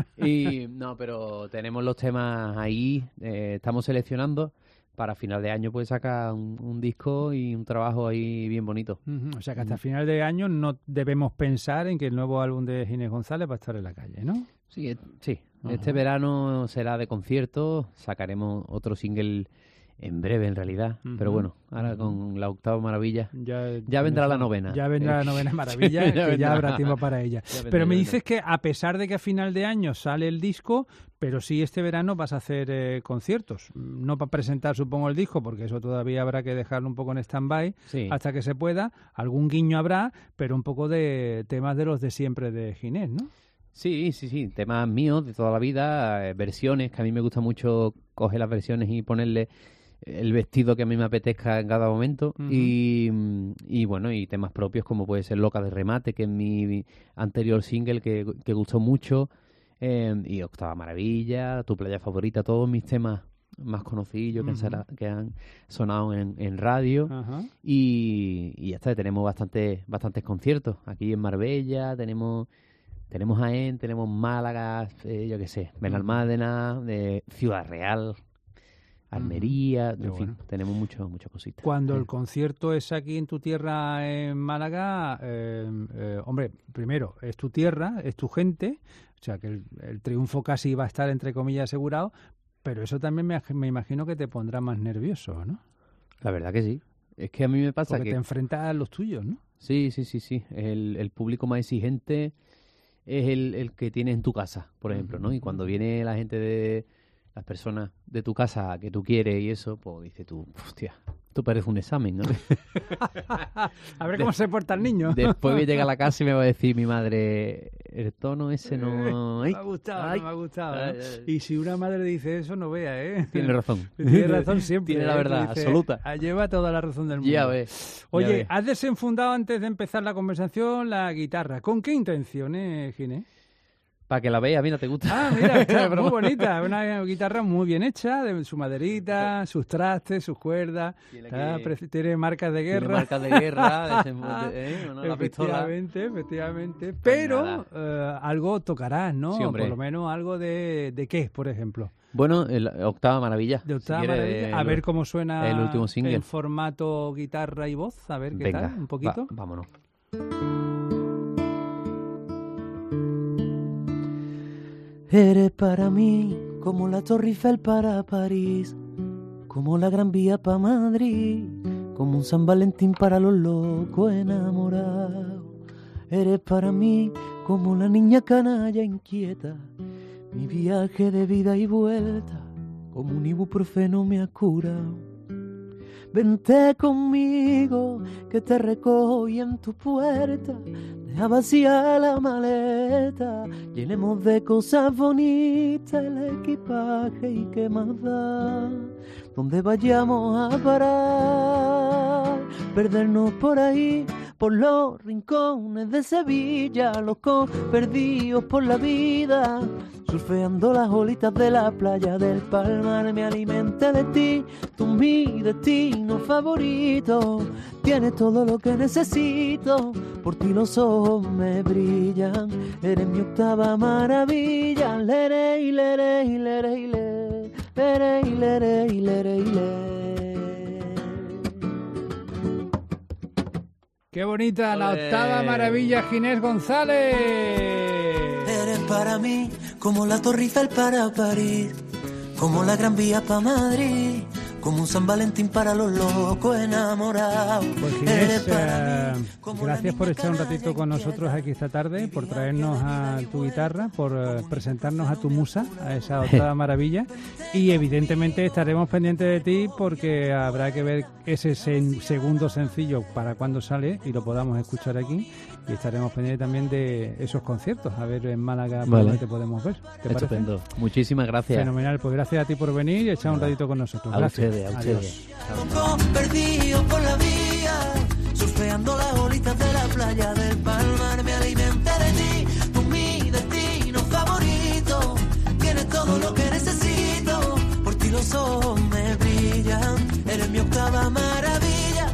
Y no, pero tenemos los temas ahí, eh, estamos seleccionando para final de año pues sacar un, un disco y un trabajo ahí bien bonito. Ujú. O sea que hasta final de año no debemos pensar en que el nuevo álbum de Ginés González va a estar en la calle, ¿no? Sí, eh, sí. Ajá. Este verano será de conciertos, sacaremos otro single en breve en realidad, Ujú. pero bueno, ahora con la Octava Maravilla Ya, ya vendrá la novena. Ya vendrá la novena maravilla, Ya que ya vendrá. habrá tiempo para ella. Ya vendrá, Pero me ya dices que a pesar de que a final de año sale el disco, pero sí este verano vas a hacer eh, conciertos. No para presentar, supongo, el disco, porque eso todavía habrá que dejarlo un poco en stand-by Sí. hasta que se pueda. Algún guiño habrá, pero un poco de temas de los de siempre de Ginés, ¿no? Sí, sí, sí, temas míos de toda la vida, eh, versiones, que a mí me gusta mucho coger las versiones y ponerle el vestido que a mí me apetezca en cada momento. Ujú. y, y bueno, y temas propios como puede ser Loca de Remate, que es mi anterior single que, que gustó mucho, eh, y Octava Maravilla, Tu Playa Favorita, todos mis temas más conocidos que, han, Ujú. sala- que han sonado en, en radio. Ajá. Y, y ya está, tenemos bastante, bastantes conciertos. Aquí en Marbella tenemos tenemos Jaén, tenemos Málaga, eh, yo qué sé, Benalmádena, de Ciudad Real, Almería, Qué en fin, bueno. tenemos mucho, muchas cositas. Cuando Sí. el concierto es aquí en tu tierra, en Málaga, eh, eh, hombre, primero, es tu tierra, es tu gente, o sea que el, el triunfo casi va a estar, entre comillas, asegurado, pero eso también me, me imagino que te pondrá más nervioso, ¿no? La verdad que sí. Es que a mí me pasa Porque que... te enfrentas a los tuyos, ¿no? Sí, sí, sí, sí. El, el público más exigente es el, el que tienes en tu casa, por ejemplo, ¿no? Y cuando viene la gente de las personas de tu casa que tú quieres y eso, pues dices tú, hostia, esto parece un examen, ¿no? A ver cómo de, se porta el niño. Después me llega a la casa y me va a decir mi madre, el tono ese no... Ay, me ha gustado, ay, no me ha gustado. Ay, ay, ay. Y si una madre dice eso, no vea, ¿eh? Tiene razón. Tiene razón siempre. Tiene la verdad, dice, absoluta. Lleva toda la razón del mundo. Ya ves. Oye, ya ves. has desenfundado antes de empezar la conversación la guitarra. ¿Con qué intenciones, Ginés? Para que la veas, mira, te gusta. Ah, mira, está muy bonita. Una guitarra muy bien hecha, de su maderita, sus trastes, sus cuerdas. Tiene, que... tiene marcas de guerra. Tiene marcas de guerra, de, de, ¿eh? ¿no? La efectivamente, pistola. efectivamente. Pero uh, algo tocarás, ¿no? Sí, hombre. Por lo menos algo de, de qué, por ejemplo. Bueno, el Octava Maravilla. De Octava si Maravilla. Quieres, a el, ver cómo suena el último single. En formato guitarra y voz. A ver qué Venga, tal, un poquito. Va, vámonos. Eres para mí como la Torre Eiffel para París, como la Gran Vía para Madrid, como un San Valentín para los locos enamorados. Eres para mí como la niña canalla inquieta, mi viaje de vida y vuelta, como un ibuprofeno me ha curado. Vente conmigo, que te recojo y en tu puerta deja vacía la maleta, llenemos de cosas bonitas el equipaje y qué más da, donde vayamos a parar, perdernos por ahí, por los rincones de Sevilla, locos perdidos por la vida, surfeando las olitas de la playa del Palmar, me alimenté de ti, tú mi destino favorito, tienes todo lo que necesito, por ti los ojos me brillan, eres mi octava maravilla, lere y lere y lere y lere, lere y lere y lere y lere. ¡Qué bonita! La octava maravilla, Ginés González. Eres para mí como la Torre Eiffel para París, como la Gran Vía para Madrid, como un San Valentín para los locos enamorados. Pues Ginés, eh, gracias por estar un ratito con nosotros aquí esta tarde, por traernos a tu guitarra, por uh, presentarnos a tu musa, a esa octava maravilla. Y evidentemente estaremos pendientes de ti porque habrá que ver ese sen- segundo sencillo para cuando sale y lo podamos escuchar aquí. Y estaremos pendientes también de esos conciertos, a ver en Málaga por vale. dónde te podemos ver. ¿Te Estupendo. parece? Muchísimas gracias. Fenomenal, pues gracias a ti por venir y echar un ratito con nosotros. A Gracias. ustedes, a ustedes. Perdido por la vía, surfeando las olitas de la playa del Palmar, me alimenté de ti, tú mi destino favorito, tienes todo lo que necesito, por ti los ojos me brillan, eres mi octava maravilla.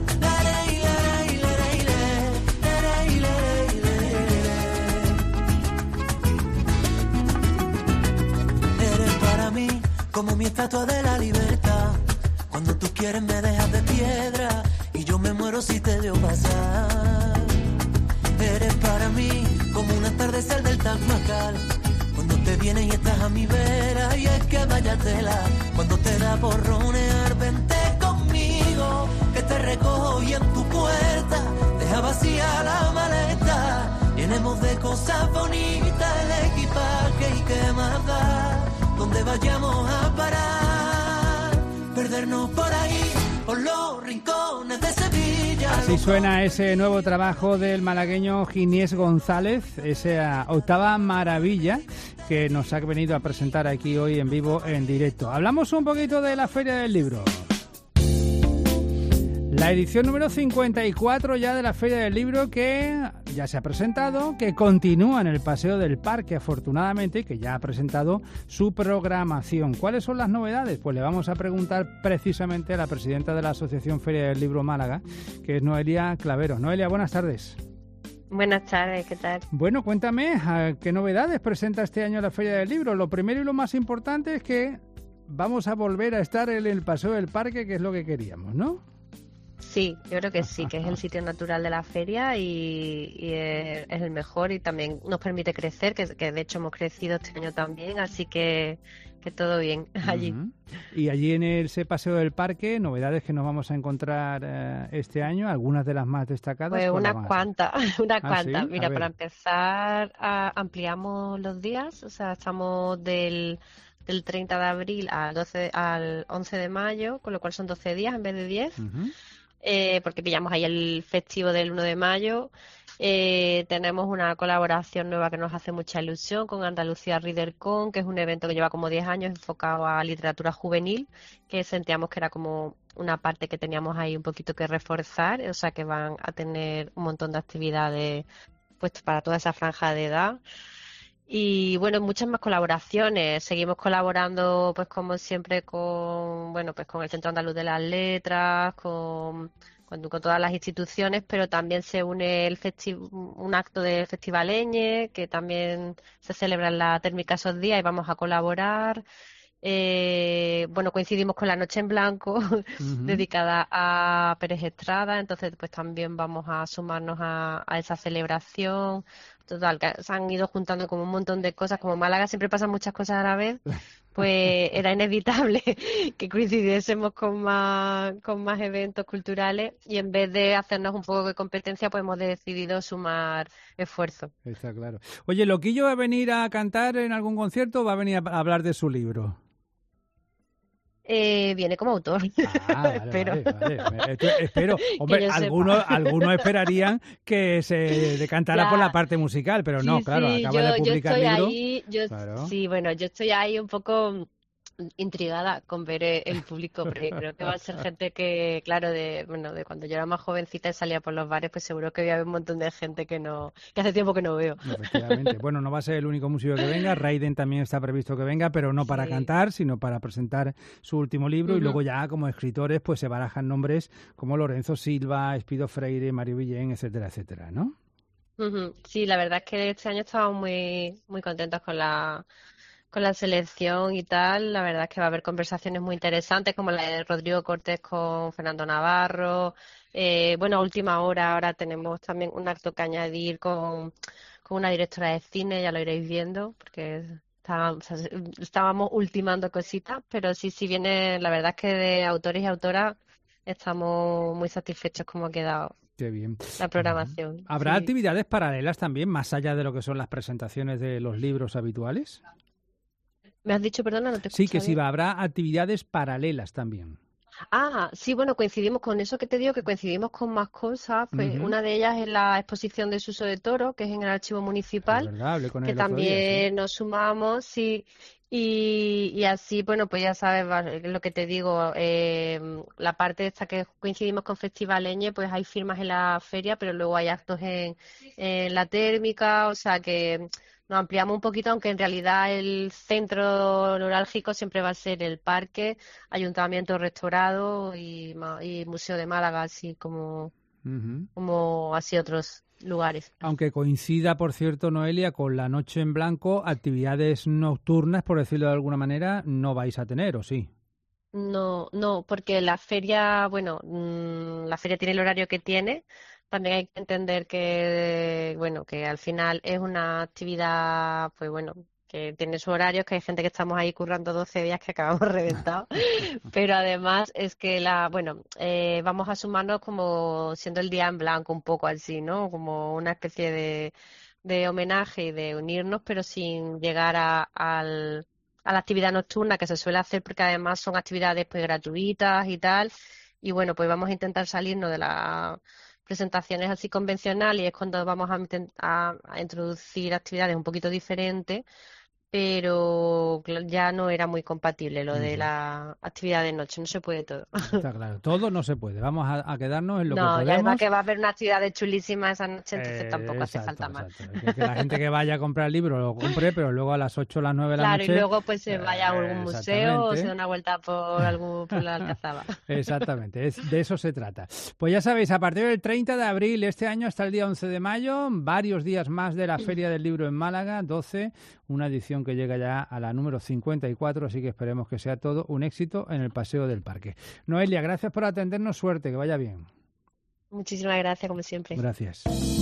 Como mi estatua de la libertad, cuando tú quieres me dejas de piedra y yo me muero si te veo pasar. Eres para mí como un atardecer del Taj Mahal, cuando te vienes y estás a mi vera y es que vaya tela, cuando te da por ronear, vente conmigo que te recojo y en tu puerta deja vacía la maleta, llenemos de cosas bonitas el equipaje y qué más da, donde vayamos a parar, perdernos por ahí, por los rincones de Sevilla. Así suena ese nuevo trabajo del malagueño Ginés González, esa octava maravilla que nos ha venido a presentar aquí hoy en vivo, en directo. Hablamos un poquito de la Feria del Libro. La edición número cincuenta y cuatro ya de la Feria del Libro, que ya se ha presentado, que continúa en el Paseo del Parque, afortunadamente, que ya ha presentado su programación. ¿Cuáles son las novedades? Pues le vamos a preguntar precisamente a la presidenta de la Asociación Feria del Libro Málaga, que es Noelia Clavero. Noelia, buenas tardes. Buenas tardes, ¿qué tal? Bueno, cuéntame, ¿qué novedades presenta este año la Feria del Libro? Lo primero y lo más importante es que vamos a volver a estar en el Paseo del Parque, que es lo que queríamos, ¿no? Sí, yo creo que sí, que es el sitio natural de la feria y, y es, es el mejor y también nos permite crecer, que, que de hecho hemos crecido este año también, así que, que todo bien allí. Uh-huh. Y allí en ese paseo del parque, novedades que nos vamos a encontrar eh, este año, algunas de las más destacadas. Pues unas cuantas, unas ¿Ah, cuantas. sí? Mira, para empezar, a, ampliamos los días, o sea, estamos del... del treinta de abril al, doce, al once de mayo, con lo cual son doce días en vez de diez, uh-huh. eh, porque pillamos ahí el festivo del uno de mayo. Eh, tenemos una colaboración nueva que nos hace mucha ilusión con Andalucía ReaderCon, que es un evento que lleva como diez años enfocado a literatura juvenil, que sentíamos que era como una parte que teníamos ahí un poquito que reforzar, o sea que van a tener un montón de actividades pues para toda esa franja de edad. Y bueno, muchas más colaboraciones. Seguimos colaborando, pues como siempre, con bueno, pues con el Centro Andaluz de las Letras, con, con, con todas las instituciones, pero también se une el festi- un acto del Festivaleñe, que también se celebra en la térmica esos días y vamos a colaborar. Eh, bueno, coincidimos con la Noche en Blanco, uh-huh. dedicada a Pérez Estrada, entonces pues también vamos a sumarnos a, a esa celebración. Total, que se han ido juntando como un montón de cosas, como en Málaga siempre pasan muchas cosas a la vez, pues era inevitable que coincidiésemos con más, con más eventos culturales y en vez de hacernos un poco de competencia, pues hemos decidido sumar esfuerzo. Está claro. Oye, ¿Loquillo va a venir a cantar en algún concierto o va a venir a hablar de su libro? Eh, viene como autor. Ah, vale, espero. Vale, vale. Esto, espero. Hombre, algunos, algunos esperarían que se decantara ya por la parte musical, pero no, sí, claro, sí, acaba yo, de publicar yo estoy libro. Ahí, yo, claro. Sí, bueno, yo estoy ahí un poco intrigada con ver el público, porque creo que va a ser gente que, claro, de bueno, de cuando yo era más jovencita y salía por los bares, pues seguro que había un montón de gente que no, que hace tiempo que no veo. Efectivamente. Bueno, no va a ser el único músico que venga, Raiden también está previsto que venga, pero no para sí. cantar, sino para presentar su último libro, uh-huh. y luego ya como escritores pues se barajan nombres como Lorenzo Silva, Espido Freire, Mario Villén, etcétera, etcétera, ¿no? Uh-huh. Sí, la verdad es que este año estamos muy, muy contentos con la con la selección y tal. La verdad es que va a haber conversaciones muy interesantes como la de Rodrigo Cortés con Fernando Navarro. Eh, bueno, a última hora ahora tenemos también un acto que añadir con, con una directora de cine, ya lo iréis viendo, porque estábamos, estábamos ultimando cositas, pero sí, sí viene, la verdad es que de autores y autoras estamos muy satisfechos como ha quedado. Qué bien. La programación. ¿Habrá sí. actividades paralelas también, más allá de lo que son las presentaciones de los libros habituales? ¿Me has dicho, perdona, no te Sí, que bien. sí, va, habrá actividades paralelas también. Ah, sí, bueno, coincidimos con eso que te digo, que coincidimos con más cosas. Pues uh-huh. Una de ellas es la exposición de Suso de Toro, que es en el Archivo Municipal, es verdad, hablé con que él también día, sí. nos sumamos, sí. Y, y así, bueno, pues ya sabes lo que te digo, eh, la parte esta que coincidimos con Festivaleñe, pues hay firmas en la feria, pero luego hay actos en, en la térmica, o sea que nos ampliamos un poquito, aunque en realidad el centro neurálgico siempre va a ser el parque, Ayuntamiento Restaurado y, y Museo de Málaga, así como, uh-huh. como así otros lugares. Aunque coincida, por cierto, Noelia, con la Noche en Blanco, actividades nocturnas, por decirlo de alguna manera, no vais a tener, ¿o sí? No, no, porque la feria, bueno, mmm, la feria tiene el horario que tiene. También hay que entender que, bueno, que al final es una actividad, pues bueno, que tiene su horario, que hay gente que estamos ahí currando doce días que acabamos reventados, pero además es que la, bueno, eh, vamos a sumarnos como siendo el día en blanco un poco así, ¿no? Como una especie de, de homenaje y de unirnos, pero sin llegar a, al, a la actividad nocturna que se suele hacer, porque además son actividades pues gratuitas y tal, y bueno, pues vamos a intentar salirnos de la presentaciones así convencionales y es cuando vamos a, a, a introducir actividades un poquito diferentes, pero ya no era muy compatible lo de la actividad de noche, no se puede todo. Está claro, todo no se puede, vamos a, a quedarnos en lo no, que podemos. No, y además que va a haber una actividad chulísima esa noche, entonces eh, tampoco hace exacto, falta más. Que, que la gente que vaya a comprar el libro lo compre, pero luego a las ocho o las nueve de la claro, noche... Claro, y luego pues se vaya a algún museo o se da una vuelta por, algún, por la Alcazaba. Exactamente, es, de eso se trata. Pues ya sabéis, a partir del treinta de abril este año hasta el día once de mayo, varios días más de la Feria del Libro en Málaga, doce, una edición edición que llega ya a la número cincuenta y cuatro, así que esperemos que sea todo un éxito en el Paseo del Parque. Noelia, gracias por atendernos, suerte, que vaya bien. Muchísimas gracias, como siempre. Gracias.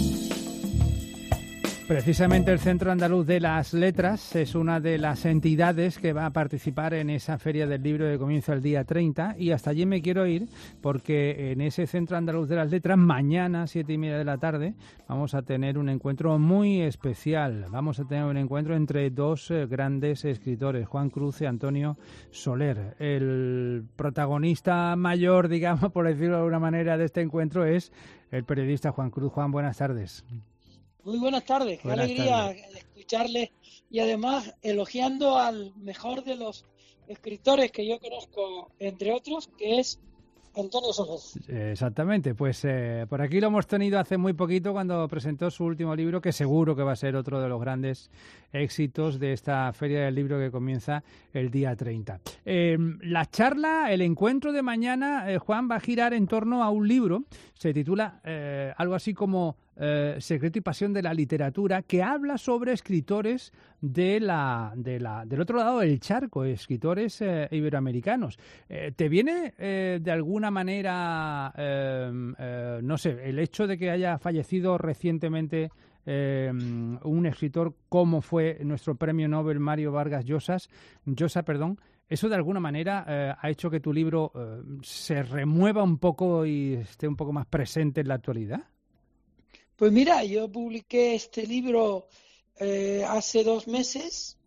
Precisamente el Centro Andaluz de las Letras es una de las entidades que va a participar en esa Feria del Libro que comienza el día treinta, y hasta allí me quiero ir porque en ese Centro Andaluz de las Letras mañana a siete y media de la tarde vamos a tener un encuentro muy especial. Vamos a tener un encuentro entre dos eh, grandes escritores, Juan Cruz y Antonio Soler. El protagonista mayor, digamos, por decirlo de alguna manera, de este encuentro es el periodista Juan Cruz. Juan, buenas tardes. Muy buenas tardes, qué buenas alegría tardes. escucharle y además elogiando al mejor de los escritores que yo conozco, entre otros, que es Antonio Soler. Exactamente, pues eh, por aquí lo hemos tenido hace muy poquito cuando presentó su último libro, que seguro que va a ser otro de los grandes éxitos de esta Feria del Libro que comienza el día treinta. Eh, la charla, el encuentro de mañana, eh, Juan, va a girar en torno a un libro, se titula eh, algo así como eh, Secreto y Pasión de la Literatura, que habla sobre escritores de la, de la, del otro lado del charco, escritores eh, iberoamericanos. Eh, ¿Te viene eh, de alguna manera, eh, eh, no sé, el hecho de que haya fallecido recientemente eh, un escritor como fue nuestro premio Nobel Mario Vargas Llosa, Llosa, perdón, eso de alguna manera eh, ha hecho que tu libro eh, se remueva un poco y esté un poco más presente en la actualidad? Pues mira, yo publiqué este libro eh, hace dos meses.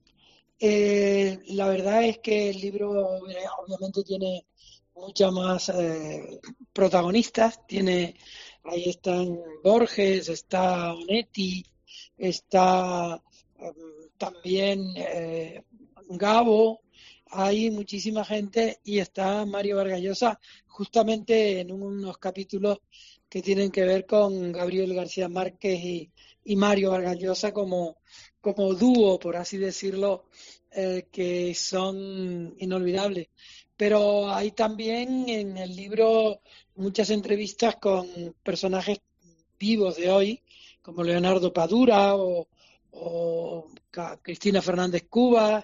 Eh, la verdad es que el libro eh, obviamente tiene muchas más eh, protagonistas. Tiene, ahí están Borges, está Onetti, está um, también eh, Gabo. Hay muchísima gente y está Mario Vargas Llosa justamente en unos capítulos que tienen que ver con Gabriel García Márquez y, y Mario Vargas Llosa como, como dúo, por así decirlo, eh, que son inolvidables. Pero hay también en el libro muchas entrevistas con personajes vivos de hoy, como Leonardo Padura o, o Cristina Fernández Cubas.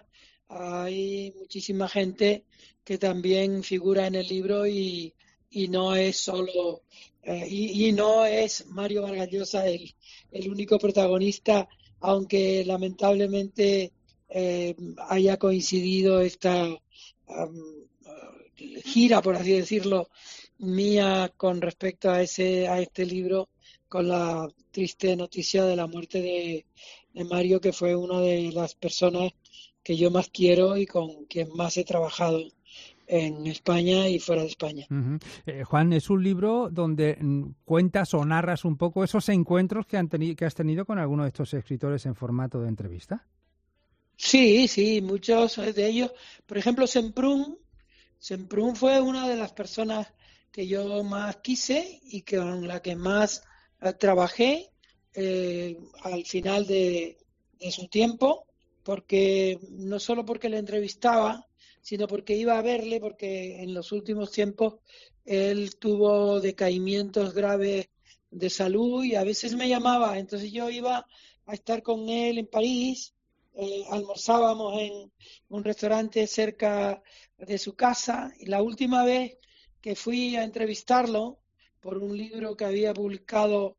Hay muchísima gente que también figura en el libro y, y no es solo eh, y, y no es Mario Vargas Llosa el, el único protagonista, aunque lamentablemente eh, haya coincidido esta um, gira, por así decirlo, mía con respecto a ese a este libro, con la triste noticia de la muerte de, de Mario, que fue una de las personas que yo más quiero y con quien más he trabajado en España y fuera de España. Uh-huh. Eh, Juan, es un libro donde mm, cuentas o narras un poco esos encuentros que, han teni- que has tenido con algunos de estos escritores en formato de entrevista. Sí, sí, muchos de ellos. Por ejemplo, Semprún. Semprún fue una de las personas que yo más quise y con la que más eh, trabajé eh, al final de, de su tiempo, porque no solo porque le entrevistaba, sino porque iba a verle, porque en los últimos tiempos él tuvo decaimientos graves de salud y a veces me llamaba, entonces yo iba a estar con él en París, eh, almorzábamos en un restaurante cerca de su casa, y la última vez que fui a entrevistarlo por un libro que había publicado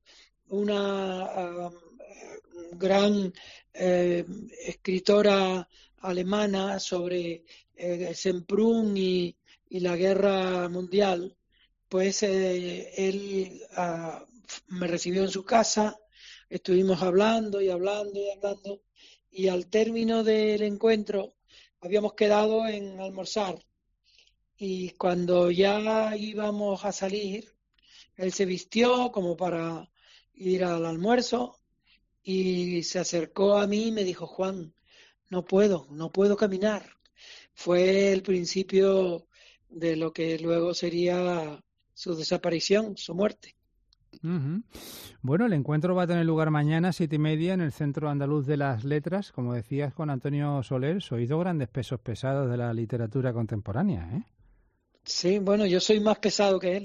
una uh, gran eh, escritora alemana sobre eh, Semprún y, y la guerra mundial, pues eh, él uh, me recibió en su casa, estuvimos hablando y hablando y hablando, y al término del encuentro habíamos quedado en almorzar, y cuando ya íbamos a salir, él se vistió como para ir al almuerzo y se acercó a mí y me dijo: Juan, no puedo, no puedo caminar. Fue el principio de lo que luego sería su desaparición, su muerte. Uh-huh. Bueno, el encuentro va a tener lugar mañana a siete y media en el Centro Andaluz de las Letras, como decías, con Antonio Soler. Sois dos grandes pesos pesados de la literatura contemporánea, ¿eh? Sí, bueno, yo soy más pesado que él.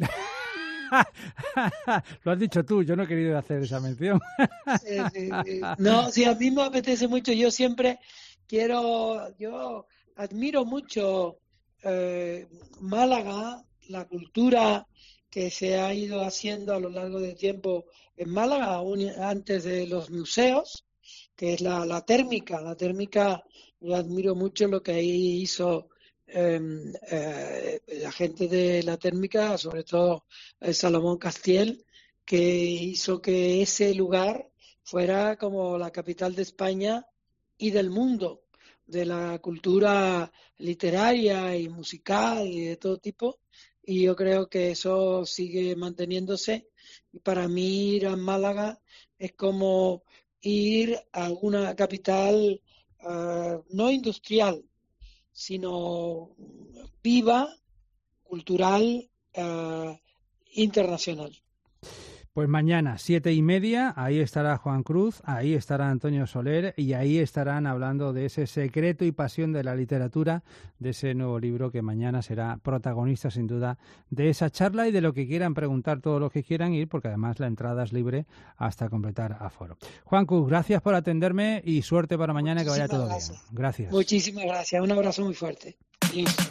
Lo has dicho tú, yo no he querido hacer esa mención. sí, sí, sí. No, sí, a mí me apetece mucho. Yo siempre quiero, yo admiro mucho eh, Málaga, la cultura que se ha ido haciendo a lo largo del tiempo en Málaga, aún antes de los museos, que es la, la térmica. La térmica, yo admiro mucho lo que ahí hizo eh, eh, la gente de la térmica, sobre todo eh, Salomón Castiel, que hizo que ese lugar fuera como la capital de España y del mundo, de la cultura literaria y musical y de todo tipo, y yo creo que eso sigue manteniéndose. Y para mí ir a Málaga es como ir a una capital uh, no industrial, sino viva, cultural, uh, internacional. Pues mañana, siete y media, ahí estará Juan Cruz, ahí estará Antonio Soler y ahí estarán hablando de ese secreto y pasión de la literatura, de ese nuevo libro que mañana será protagonista sin duda de esa charla y de lo que quieran preguntar todos los que quieran ir, porque además la entrada es libre hasta completar aforo. Juan Cruz, gracias por atenderme y suerte para mañana. Muchísimas que vaya todo gracias. Bien. Gracias. Muchísimas gracias, un abrazo muy fuerte. Listo.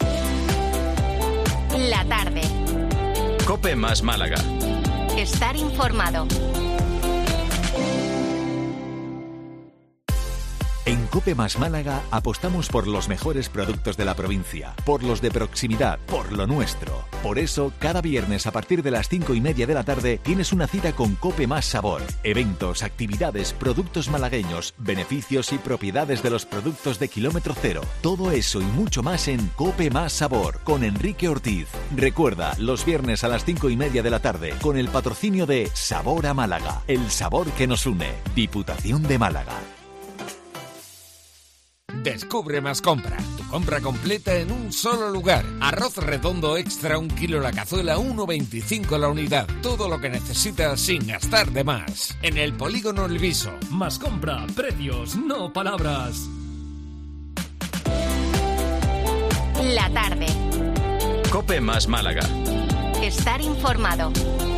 La tarde. COPE más Málaga. Estar informado. En COPE más Málaga apostamos por los mejores productos de la provincia, por los de proximidad, por lo nuestro. Por eso, cada viernes a partir de las cinco y media de la tarde tienes una cita con COPE más Sabor. Eventos, actividades, productos malagueños, beneficios y propiedades de los productos de kilómetro cero. Todo eso y mucho más en COPE más Sabor con Enrique Ortiz. Recuerda, los viernes a las cinco y media de la tarde con el patrocinio de Sabor a Málaga, el sabor que nos une. Diputación de Málaga. Descubre Más Compra, tu compra completa en un solo lugar. Arroz redondo extra, un kilo la cazuela, uno veinticinco la unidad. Todo lo que necesitas sin gastar de más. En el Polígono El Viso. Más Compra, precios, no palabras. La tarde. COPE más Málaga. Estar informado.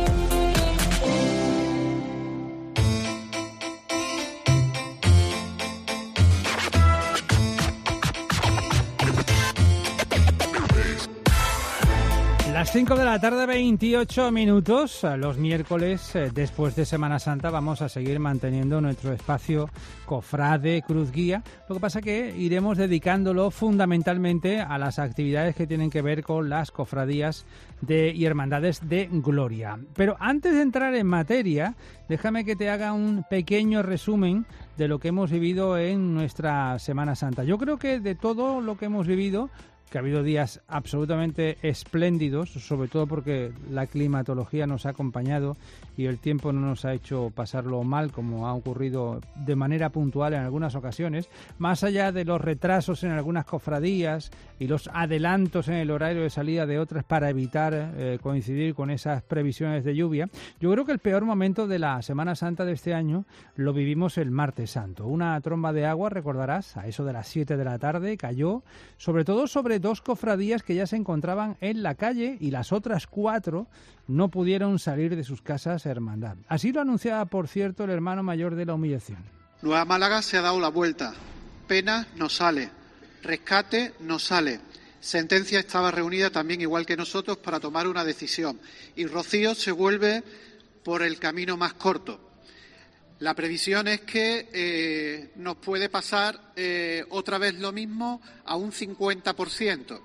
Las cinco de la tarde, veintiocho minutos. Los miércoles, eh, después de Semana Santa, vamos a seguir manteniendo nuestro espacio Cofrade Cruz Guía. Lo que pasa que iremos dedicándolo fundamentalmente a las actividades que tienen que ver con las cofradías de, y hermandades de Gloria. Pero antes de entrar en materia, déjame que te haga un pequeño resumen de lo que hemos vivido en nuestra Semana Santa. Yo creo que de todo lo que hemos vivido, que ha habido días absolutamente espléndidos, sobre todo porque la climatología nos ha acompañado y el tiempo no nos ha hecho pasarlo mal, como ha ocurrido de manera puntual en algunas ocasiones, más allá de los retrasos en algunas cofradías y los adelantos en el horario de salida de otras para evitar eh, coincidir con esas previsiones de lluvia. Yo creo que el peor momento de la Semana Santa de este año lo vivimos el Martes Santo. Una tromba de agua, recordarás, a eso de las siete de la tarde, cayó, sobre todo sobre dos cofradías que ya se encontraban en la calle y las otras cuatro no pudieron salir de sus casas a hermandad. Así lo anunciaba, por cierto, el hermano mayor de la humillación. Nueva Málaga se ha dado la vuelta. Pena no sale. Rescate no sale. Sentencia estaba reunida también, igual que nosotros, para tomar una decisión. Y Rocío se vuelve por el camino más corto. La previsión es que eh, nos puede pasar eh, otra vez lo mismo a un cincuenta por ciento.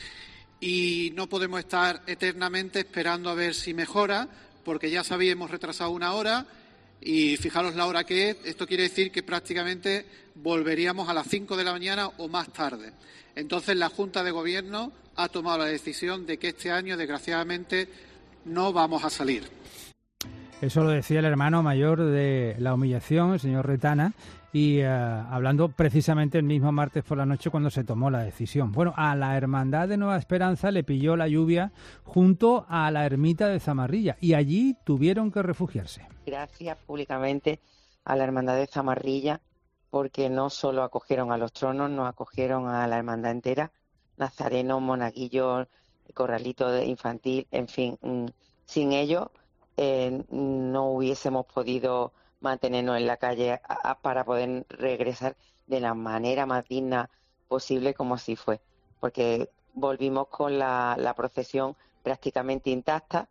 Y no podemos estar eternamente esperando a ver si mejora, porque ya sabíamos retrasado una hora y fijaros la hora que es. Esto quiere decir que prácticamente volveríamos a las cinco de la mañana o más tarde. Entonces la Junta de Gobierno ha tomado la decisión de que este año, desgraciadamente, no vamos a salir. Eso lo decía el hermano mayor de la humillación, el señor Retana, y uh, hablando precisamente el mismo martes por la noche cuando se tomó la decisión. Bueno, a la Hermandad de Nueva Esperanza le pilló la lluvia junto a la ermita de Zamarrilla y allí tuvieron que refugiarse. Gracias públicamente a la Hermandad de Zamarrilla porque no solo acogieron a los tronos, nos acogieron a la hermandad entera, nazareno, monaguillo, corralito de infantil, en fin, sin ellos Eh, no hubiésemos podido mantenernos en la calle a, a, para poder regresar de la manera más digna posible, como así fue, porque volvimos con la, la procesión prácticamente intacta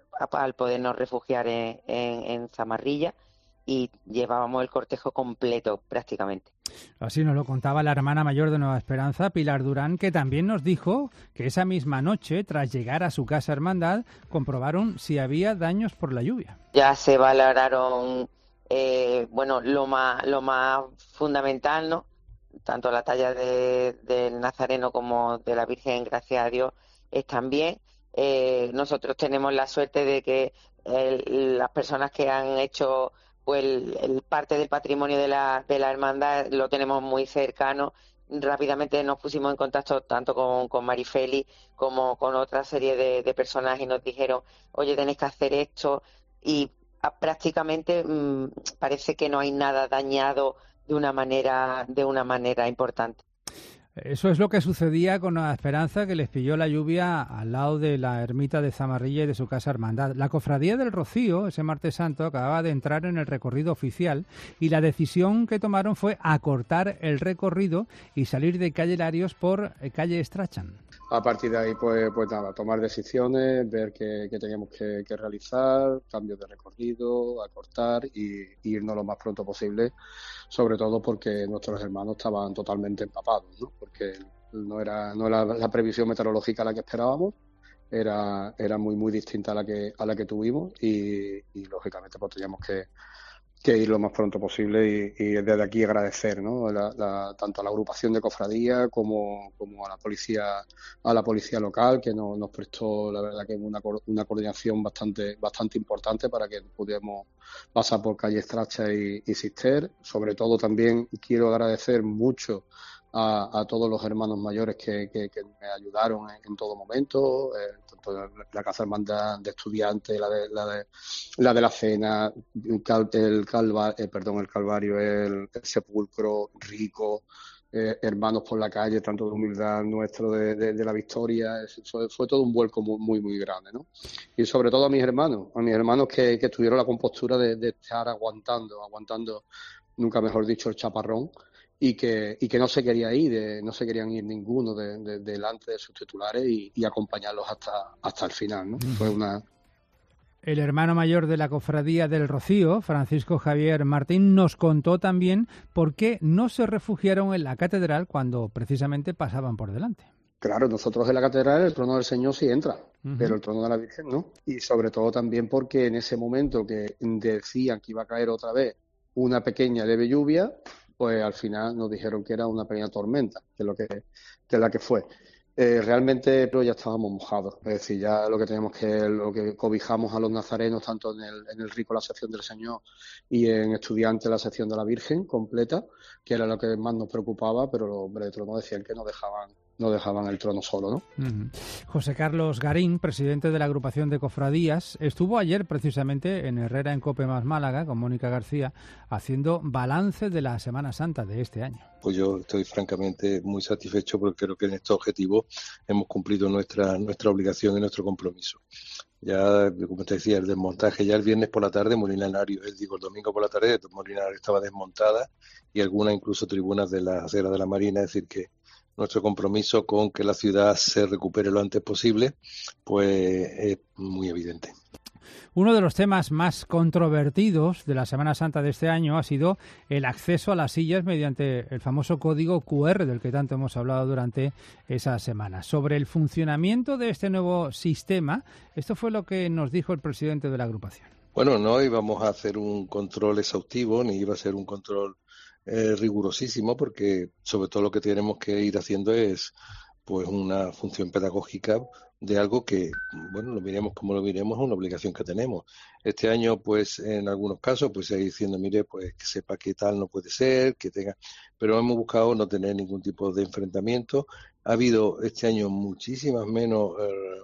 al podernos refugiar en, en, en Zamarrilla, y llevábamos el cortejo completo prácticamente. Así nos lo contaba la hermana mayor de Nueva Esperanza, Pilar Durán, que también nos dijo que esa misma noche, tras llegar a su casa hermandad, comprobaron si había daños por la lluvia. Ya se valoraron, eh, bueno, lo más, lo más fundamental, ¿no? Tanto la talla de, del Nazareno como de la Virgen, gracias a Dios, están bien. Eh, nosotros tenemos la suerte de que el, las personas que han hecho pues el, el parte del patrimonio de la, de la hermandad lo tenemos muy cercano. Rápidamente nos pusimos en contacto tanto con, con Marifeli como con otra serie de, de personas y nos dijeron, oye, tenéis que hacer esto, y a, prácticamente mmm, parece que no hay nada dañado de una manera, de una manera importante. Eso es lo que sucedía con Nueva Esperanza, que les pilló la lluvia al lado de la ermita de Zamarrilla y de su casa hermandad. La Cofradía del Rocío, ese martes santo, acababa de entrar en el recorrido oficial y la decisión que tomaron fue acortar el recorrido y salir de calle Larios por calle Strachan. A partir de ahí, pues, pues nada, tomar decisiones, ver qué, qué teníamos que, que realizar, cambios de recorrido, acortar y, y irnos lo más pronto posible, sobre todo porque nuestros hermanos estaban totalmente empapados, ¿no? Porque no era no era la previsión meteorológica la que esperábamos, era era muy muy distinta a la que a la que tuvimos y, y lógicamente pues teníamos que que ir lo más pronto posible y, y desde aquí agradecer, ¿no? la, la, tanto a la agrupación de cofradía como, como a la policía a la policía local, que nos, nos prestó la verdad que una, una coordinación bastante bastante importante para que pudiéramos pasar por calle Estracha y, y Cister. Sobre todo también quiero agradecer mucho a, a todos los hermanos mayores que, que, que me ayudaron en, en todo momento, eh, tanto la Casa Hermandad de Estudiantes, la de la de la, de la Cena, el, cal, el calva, eh, perdón, el Calvario, el, el Sepulcro, Rico, eh, hermanos por la calle, tanto de humildad nuestro de, de, de la Victoria. Fue, fue todo un vuelco muy, muy muy grande, ¿no? Y sobre todo a mis hermanos, a mis hermanos que, que tuvieron la compostura de, de estar aguantando, aguantando, nunca mejor dicho, el chaparrón. Y que, y que no se quería ir, de, no se querían ir ninguno de, de, delante de sus titulares y, y acompañarlos hasta, hasta el final, ¿no? Fue una... El hermano mayor de la Cofradía del Rocío, Francisco Javier Martín, nos contó también por qué no se refugiaron en la catedral cuando precisamente pasaban por delante. Claro, nosotros en la catedral el trono del Señor sí entra, uh-huh. pero el trono de la Virgen no. Y sobre todo también porque en ese momento que decían que iba a caer otra vez una pequeña leve lluvia, pues al final nos dijeron que era una pequeña tormenta, que es lo que, que es la que fue. Eh, realmente pero ya estábamos mojados, es decir, ya lo que tenemos que, lo que cobijamos a los nazarenos, tanto en el, en el Rico la sección del Señor y en Estudiantes la sección de la Virgen completa, que era lo que más nos preocupaba, pero los hombres de trono decían que no dejaban no dejaban el trono solo, ¿no? Uh-huh. José Carlos Garín, presidente de la agrupación de cofradías, estuvo ayer precisamente en Herrera en Cope más Málaga con Mónica García haciendo balance de la Semana Santa de este año. Pues yo estoy francamente muy satisfecho porque creo que en estos objetivos hemos cumplido nuestra nuestra obligación y nuestro compromiso. Ya, como te decía, el desmontaje ya el viernes por la tarde, Molina Larios, el, digo, el domingo por la tarde, Molina Larios estaba desmontada y algunas incluso tribunas de la acera de la Marina, es decir que nuestro compromiso con que la ciudad se recupere lo antes posible, pues es muy evidente. Uno de los temas más controvertidos de la Semana Santa de este año ha sido el acceso a las sillas mediante el famoso código cu erre del que tanto hemos hablado durante esa semana. Sobre el funcionamiento de este nuevo sistema, esto fue lo que nos dijo el presidente de la agrupación. Bueno, no íbamos a hacer un control exhaustivo, ni iba a ser un control Eh, rigurosísimo, porque sobre todo lo que tenemos que ir haciendo es pues una función pedagógica de algo que, bueno, lo miremos como lo miremos, es una obligación que tenemos. Este año, pues, en algunos casos, pues se ha ido diciendo, mire, pues que sepa que tal no puede ser, que tenga, pero hemos buscado no tener ningún tipo de enfrentamiento. Ha habido este año muchísimas menos eh,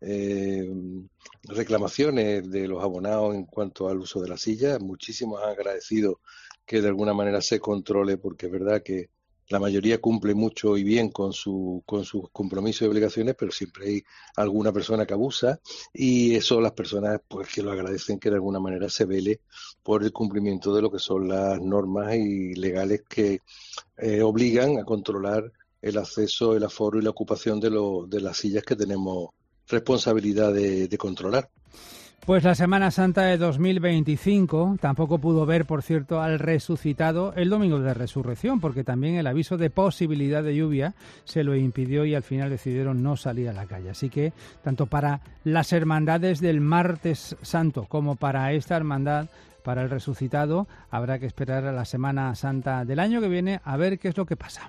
eh, reclamaciones de los abonados en cuanto al uso de la silla, muchísimos han agradecido que de alguna manera se controle, porque es verdad que la mayoría cumple mucho y bien con su con sus compromisos y obligaciones, pero siempre hay alguna persona que abusa, y eso las personas pues que lo agradecen que de alguna manera se vele por el cumplimiento de lo que son las normas y legales que eh, obligan a controlar el acceso, el aforo y la ocupación de, lo, de las sillas que tenemos responsabilidad de, de controlar. Pues la Semana Santa de dos mil veinticinco tampoco pudo ver, por cierto, al resucitado el domingo de Resurrección, porque también el aviso de posibilidad de lluvia se lo impidió y al final decidieron no salir a la calle. Así que tanto para las hermandades del Martes Santo como para esta hermandad, para el resucitado, habrá que esperar a la Semana Santa del año que viene a ver qué es lo que pasa.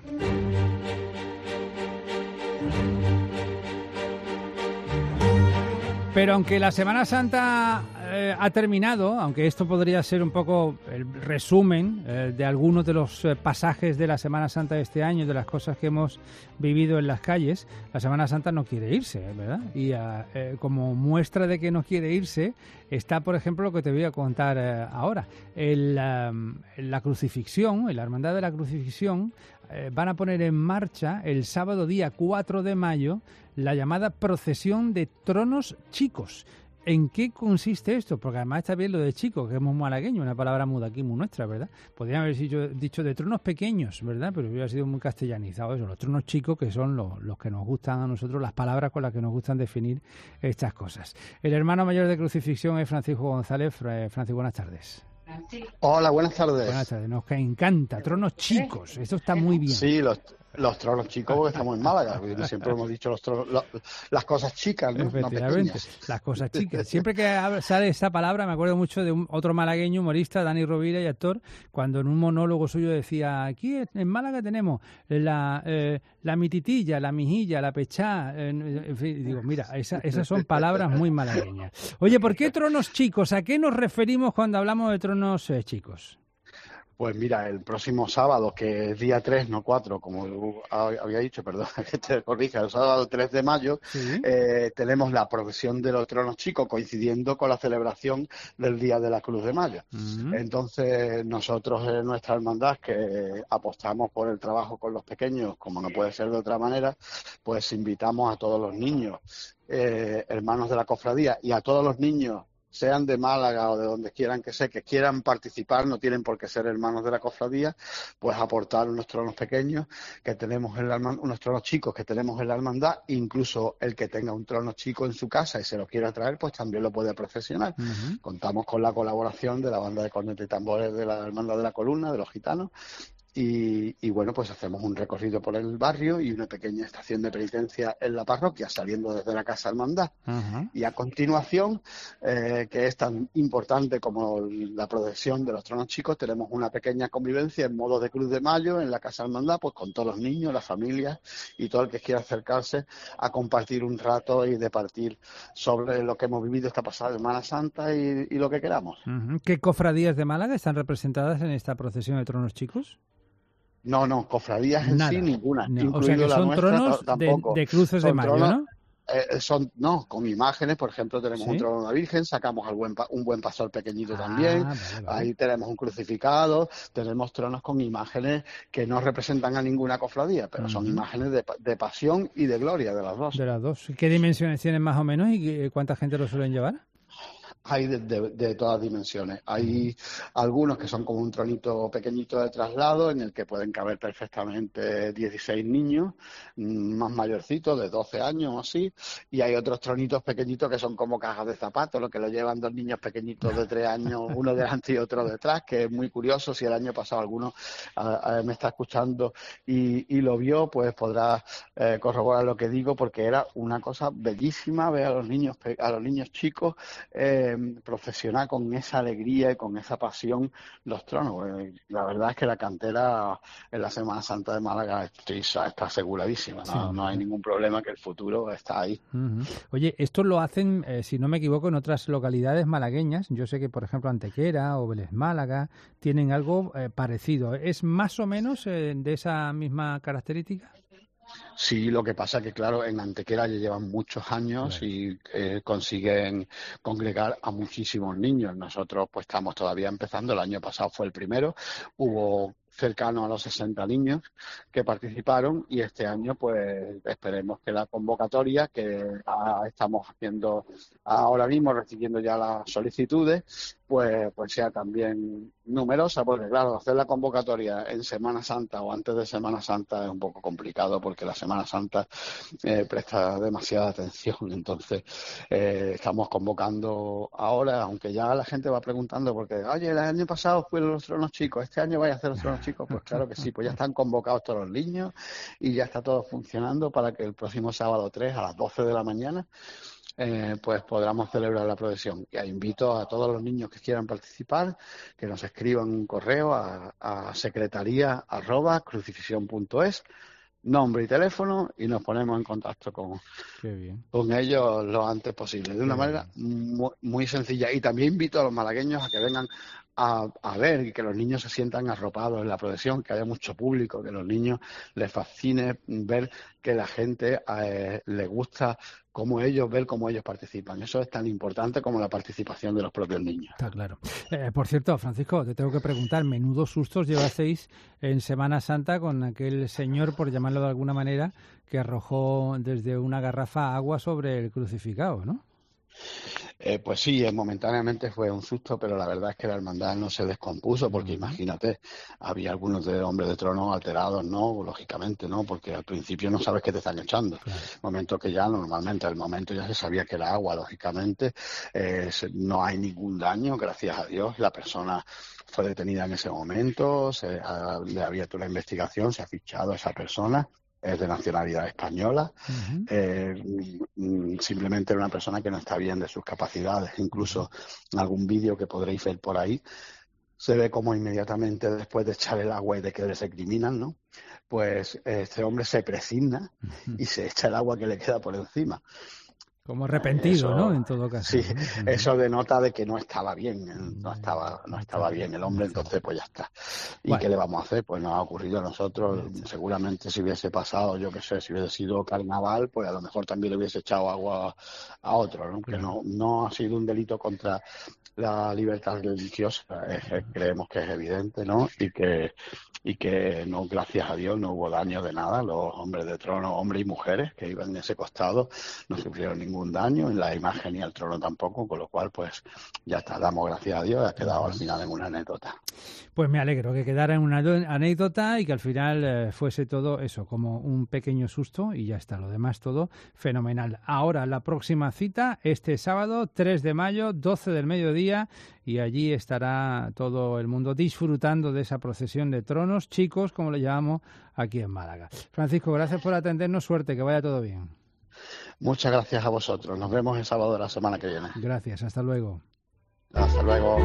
Pero aunque la Semana Santa eh, ha terminado, aunque esto podría ser un poco el resumen eh, de algunos de los eh, pasajes de la Semana Santa de este año, de las cosas que hemos vivido en las calles, la Semana Santa no quiere irse, ¿verdad? Y eh, como muestra de que no quiere irse está, por ejemplo, lo que te voy a contar eh, ahora. El, um, la crucifixión, la Hermandad de la Crucifixión, eh, van a poner en marcha el sábado día cuatro de mayo la llamada procesión de tronos chicos. ¿En qué consiste esto? Porque además está bien lo de chico, que es muy malagueño, una palabra muda aquí, muy nuestra, ¿verdad? Podrían haber dicho, dicho de tronos pequeños, ¿verdad? Pero hubiera sido muy castellanizado eso, los tronos chicos, que son los, los que nos gustan a nosotros, las palabras con las que nos gustan definir estas cosas. El hermano mayor de crucifixión es Francisco González. Francisco, buenas tardes. Hola, buenas tardes. Buenas tardes, nos encanta, tronos chicos, esto está muy bien. Sí, los, los tronos chicos, porque estamos en Málaga, siempre hemos dicho los tronos, lo, las cosas chicas, ¿no? Efectivamente, no las cosas chicas. Siempre que sale esta palabra me acuerdo mucho de un otro malagueño humorista, Dani Rovira, y actor, cuando en un monólogo suyo decía, aquí en Málaga tenemos la, eh, la mititilla, la mijilla, la pechá, eh, en fin, digo, mira, esa, esas son palabras muy malagueñas. Oye, ¿por qué tronos chicos? ¿A qué nos referimos cuando hablamos de tronos eh, chicos? Pues mira, el próximo sábado, que es día tres, no cuatro, como había dicho, perdón, que te corrija, el sábado tres de mayo, ¿sí? eh, tenemos la procesión de los tronos chicos, coincidiendo con la celebración del Día de la Cruz de Mayo. Uh-huh. Entonces, nosotros en nuestra hermandad, que apostamos por el trabajo con los pequeños, como no puede ser de otra manera, pues invitamos a todos los niños, eh, hermanos de la cofradía, y a todos los niños, sean de Málaga o de donde quieran que sea, que quieran participar, no tienen por qué ser hermanos de la cofradía, pues aportar unos tronos pequeños que tenemos en la hermandad, unos tronos chicos que tenemos en la hermandad, incluso el que tenga un trono chico en su casa y se lo quiera traer, pues también lo puede procesionar. Uh-huh. Contamos con la colaboración de la banda de cornetas y tambores de la Hermandad de la Columna, de los gitanos. Y, y bueno, pues hacemos un recorrido por el barrio y una pequeña estación de penitencia en la parroquia, saliendo desde la Casa Hermandad. Uh-huh. Y a continuación, eh, que es tan importante como la procesión de los tronos chicos, tenemos una pequeña convivencia en modo de Cruz de Mayo en la Casa Hermandad, pues con todos los niños, las familias y todo el que quiera acercarse a compartir un rato y departir sobre lo que hemos vivido esta pasada Semana Santa y, y lo que queramos. Uh-huh. ¿Qué cofradías de Málaga están representadas en esta procesión de tronos chicos? No, no, cofradías en Nada. sí ninguna. No. O sea que son nuestra, tronos tampoco. De, de cruces son de mayo, tronos, ¿no? Eh, son, no, con imágenes, por ejemplo, tenemos ¿Sí? un trono de la Virgen, sacamos al buen, un buen pastor pequeñito ah, también, vale, vale. Ahí tenemos un crucificado, tenemos tronos con imágenes que no representan a ninguna cofradía, pero uh-huh. son imágenes de, de pasión y de gloria de las dos. De las dos. ¿Qué dimensiones tienen más o menos y cuánta gente lo suelen llevar? Hay de, de, de todas dimensiones. Hay algunos que son como un tronito pequeñito de traslado en el que pueden caber perfectamente dieciséis niños, más mayorcitos, de doce años o así, y hay otros tronitos pequeñitos que son como cajas de zapatos, lo que lo llevan dos niños pequeñitos de tres años, uno delante y otro detrás, que es muy curioso. Si el año pasado alguno a, a, me está escuchando y, y lo vio, pues podrá eh, corroborar lo que digo, porque era una cosa bellísima ver a los niños, a los niños chicos eh, profesional con esa alegría y con esa pasión los tronos. La verdad es que la cantera en la Semana Santa de Málaga está aseguradísima, ¿no? Sí. No hay ningún problema, que el futuro está ahí. Uh-huh. Oye, esto lo hacen, eh, si no me equivoco, en otras localidades malagueñas. Yo sé que, por ejemplo, Antequera o Vélez Málaga tienen algo eh, parecido. ¿Es más o menos eh, de esa misma característica? Sí, lo que pasa que, claro, en Antequera ya llevan muchos años claro. y eh, consiguen congregar a muchísimos niños. Nosotros pues estamos todavía empezando, el año pasado fue el primero, hubo cercano a los sesenta niños que participaron, y este año pues esperemos que la convocatoria que ah, estamos haciendo ahora mismo, recibiendo ya las solicitudes, pues pues sea también numerosa, porque claro, hacer la convocatoria en Semana Santa o antes de Semana Santa es un poco complicado, porque la Semana Santa eh, presta demasiada atención. Entonces eh, estamos convocando ahora, aunque ya la gente va preguntando, porque oye, el año pasado fueron los tronos chicos, este año vais a hacer los tronos chicos. Pues claro que sí, pues ya están convocados todos los niños y ya está todo funcionando para que el próximo sábado tres a las doce de la mañana Eh, pues podamos celebrar la procesión. Y invito a todos los niños que quieran participar que nos escriban un correo a, a secretaría arroba crucifixión punto es, nombre y teléfono, y nos ponemos en contacto con, Qué bien. con ellos lo antes posible, de una Qué manera muy, muy sencilla. Y también invito a los malagueños a que vengan a, a ver y que los niños se sientan arropados en la procesión, que haya mucho público, que a los niños les fascine ver que la gente eh, les gusta cómo ellos, ver cómo ellos participan. Eso es tan importante como la participación de los propios niños. Está claro. Eh, por cierto, Francisco, te tengo que preguntar, menudos sustos llevasteis en Semana Santa con aquel señor, por llamarlo de alguna manera, que arrojó desde una garrafa agua sobre el crucificado, ¿no? Eh, pues sí, eh, momentáneamente fue un susto, pero la verdad es que la hermandad no se descompuso, porque imagínate, había algunos de Hombres de Trono alterados, ¿no? Lógicamente, ¿no? Porque al principio no sabes qué te están echando. Claro. Momento que ya, normalmente, al momento ya se sabía que era agua, lógicamente, eh, no hay ningún daño, gracias a Dios. La persona fue detenida en ese momento, se ha, le ha abierto una investigación, se ha fichado a esa persona. Es de nacionalidad española, uh-huh. eh, simplemente era una persona que no está bien de sus capacidades. Incluso en algún vídeo que podréis ver por ahí, se ve como inmediatamente después de echar el agua y de que les recriminan, ¿no? Pues este hombre se presigna uh-huh. y se echa el agua que le queda por encima. Como arrepentido, eso, ¿no? En todo caso. Sí, ¿no? Eso denota de que no estaba bien, no estaba, no estaba bien el hombre, entonces pues ya está. ¿Y bueno, qué le vamos a hacer? Pues nos ha ocurrido a nosotros. Seguramente si hubiese pasado, yo qué sé, si hubiese sido carnaval, pues a lo mejor también le hubiese echado agua a otro, ¿no? Que no, no ha sido un delito contra la libertad religiosa, es, creemos que es evidente, ¿no? Y que y que no, gracias a Dios, no hubo daño de nada. Los hombres de trono, hombres y mujeres que iban en ese costado, no sufrieron ningún daño, en la imagen y al trono tampoco, con lo cual pues ya está, damos gracias a Dios, ha quedado al final en una anécdota. Pues me alegro que quedara en una anécdota y que al final eh, fuese todo eso, como un pequeño susto, y ya está, lo demás todo fenomenal. Ahora la próxima cita, este sábado tres de mayo, doce del mediodía, y allí estará todo el mundo disfrutando de esa procesión de tronos chicos, como le llamamos aquí en Málaga. Francisco, gracias por atendernos, suerte, que vaya todo bien. Muchas gracias a vosotros, nos vemos el sábado de la semana que viene. Gracias, hasta luego. Hasta luego.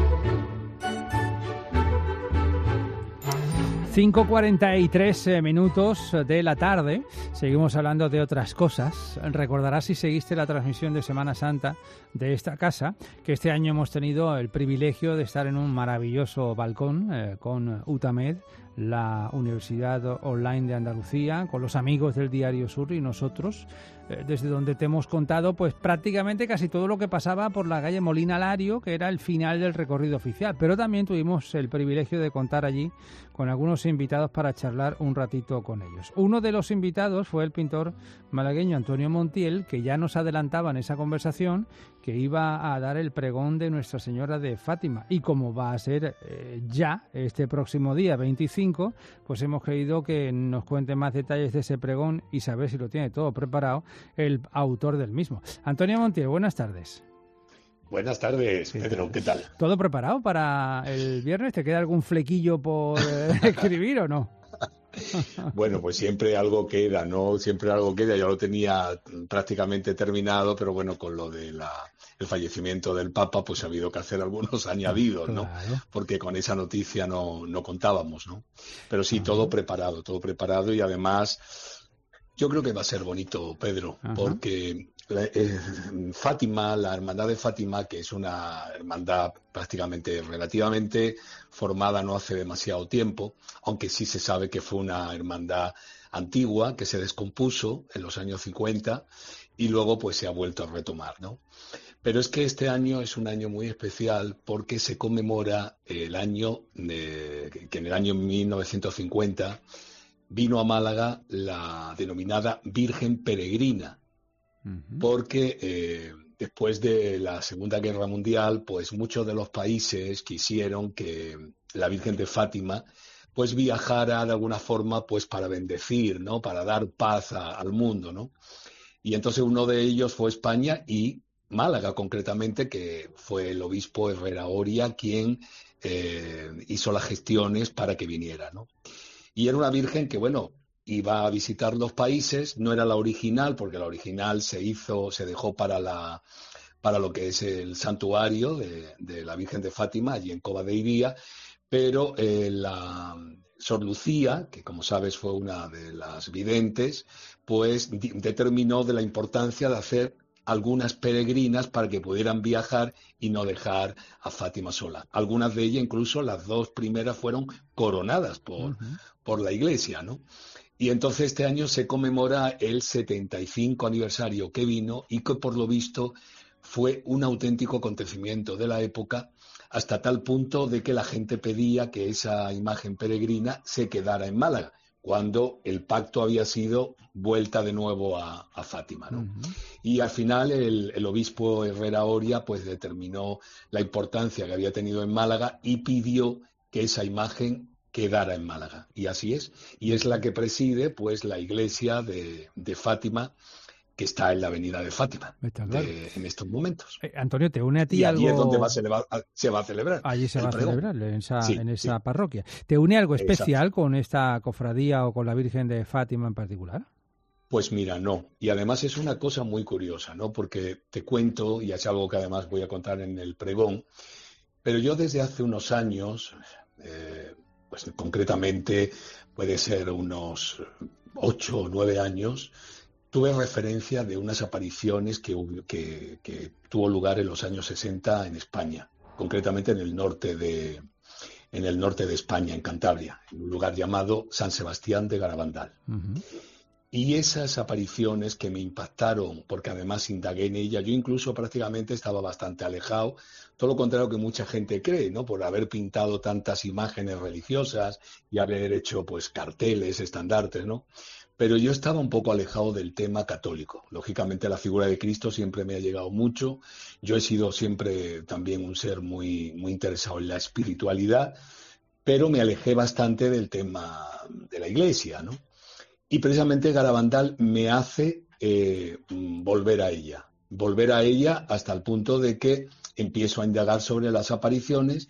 cinco cuarenta y tres minutos de la tarde, seguimos hablando de otras cosas. Recordarás, si seguiste la transmisión de Semana Santa de esta casa, que este año hemos tenido el privilegio de estar en un maravilloso balcón eh, con UTAMED, la Universidad Online de Andalucía, con los amigos del Diario Sur y nosotros, eh, desde donde te hemos contado pues prácticamente casi todo lo que pasaba por la calle Molina Lario, que era el final del recorrido oficial, pero también tuvimos el privilegio de contar allí con algunos invitados para charlar un ratito con ellos. Uno de los invitados fue el pintor malagueño Antonio Montiel, que ya nos adelantaba en esa conversación que iba a dar el pregón de Nuestra Señora de Fátima, y como va a ser eh, ya este próximo día veinticinco, pues hemos querido que nos cuente más detalles de ese pregón y saber si lo tiene todo preparado el autor del mismo. Antonio Montiel, buenas tardes. Buenas tardes, Pedro, ¿qué tal? ¿Todo preparado para el viernes? ¿Te queda algún flequillo por eh, escribir o no? Bueno, pues siempre algo queda, ¿no? Siempre algo queda. Yo lo tenía prácticamente terminado, pero bueno, con lo de la, el fallecimiento del Papa, pues ha habido que hacer algunos añadidos, ¿no? Claro. Porque con esa noticia no, no contábamos, ¿no? Pero sí, todo preparado, todo preparado, y además yo creo que va a ser bonito, Pedro, Ajá. porque la, eh, Fátima, la hermandad de Fátima, que es una hermandad prácticamente relativamente formada no hace demasiado tiempo, aunque sí se sabe que fue una hermandad antigua que se descompuso en los años cincuenta y luego pues se ha vuelto a retomar, ¿no? Pero es que este año es un año muy especial porque se conmemora el año de, que en el año mil novecientos cincuenta vino a Málaga la denominada Virgen Peregrina, uh-huh. porque eh, después de la Segunda Guerra Mundial, pues muchos de los países quisieron que la Virgen de Fátima pues viajara de alguna forma pues para bendecir, ¿no? Para dar paz a, al mundo, ¿no? Y entonces uno de ellos fue España y Málaga concretamente, que fue el obispo Herrera Oria quien eh, hizo las gestiones para que viniera, ¿no? Y era una virgen que, bueno, iba a visitar los países, no era la original, porque la original se hizo, se dejó para la para lo que es el santuario de, de la Virgen de Fátima, allí en Cova de Iría, pero eh, la Sor Lucía, que como sabes fue una de las videntes, pues di- determinó de la importancia de hacer algunas peregrinas para que pudieran viajar y no dejar a Fátima sola. Algunas de ellas, incluso las dos primeras, fueron coronadas por, uh-huh. por la Iglesia, ¿no? Y entonces este año se conmemora el setenta y cinco aniversario que vino y que por lo visto fue un auténtico acontecimiento de la época, hasta tal punto de que la gente pedía que esa imagen peregrina se quedara en Málaga, cuando el pacto había sido vuelta de nuevo a, a Fátima, ¿no? Uh-huh. Y al final el, el obispo Herrera Oria pues determinó la importancia que había tenido en Málaga y pidió que esa imagen quedara en Málaga. Y así es. Y es la que preside pues la iglesia de, de Fátima, que está en la avenida de Fátima, claro. de, en estos momentos. Eh, Antonio, ¿te une a ti y algo? allí es donde va a celebrar, se va a celebrar. Allí se va a pregón. celebrar, en esa, sí, en esa sí. parroquia. ¿Te une algo especial Exacto. con esta cofradía o con la Virgen de Fátima en particular? Pues mira, no. Y además es una cosa muy curiosa, ¿no? Porque te cuento, y es algo que además voy a contar en el pregón, pero yo desde hace unos años, eh, pues concretamente puede ser unos ocho o nueve años, tuve referencia de unas apariciones que, que, que tuvo lugar en los años sesenta en España, concretamente en el norte de, en el norte de España, en Cantabria, en un lugar llamado San Sebastián de Garabandal. Uh-huh. Y esas apariciones que me impactaron, porque además indagué en ella, yo incluso prácticamente estaba bastante alejado, todo lo contrario que mucha gente cree, ¿no? Por haber pintado tantas imágenes religiosas y haber hecho pues carteles, estandartes, ¿no? Pero yo estaba un poco alejado del tema católico. Lógicamente la figura de Cristo siempre me ha llegado mucho. Yo he sido siempre también un ser muy, muy interesado en la espiritualidad, pero me alejé bastante del tema de la Iglesia, ¿no? Y precisamente Garabandal me hace eh, volver a ella, volver a ella hasta el punto de que empiezo a indagar sobre las apariciones.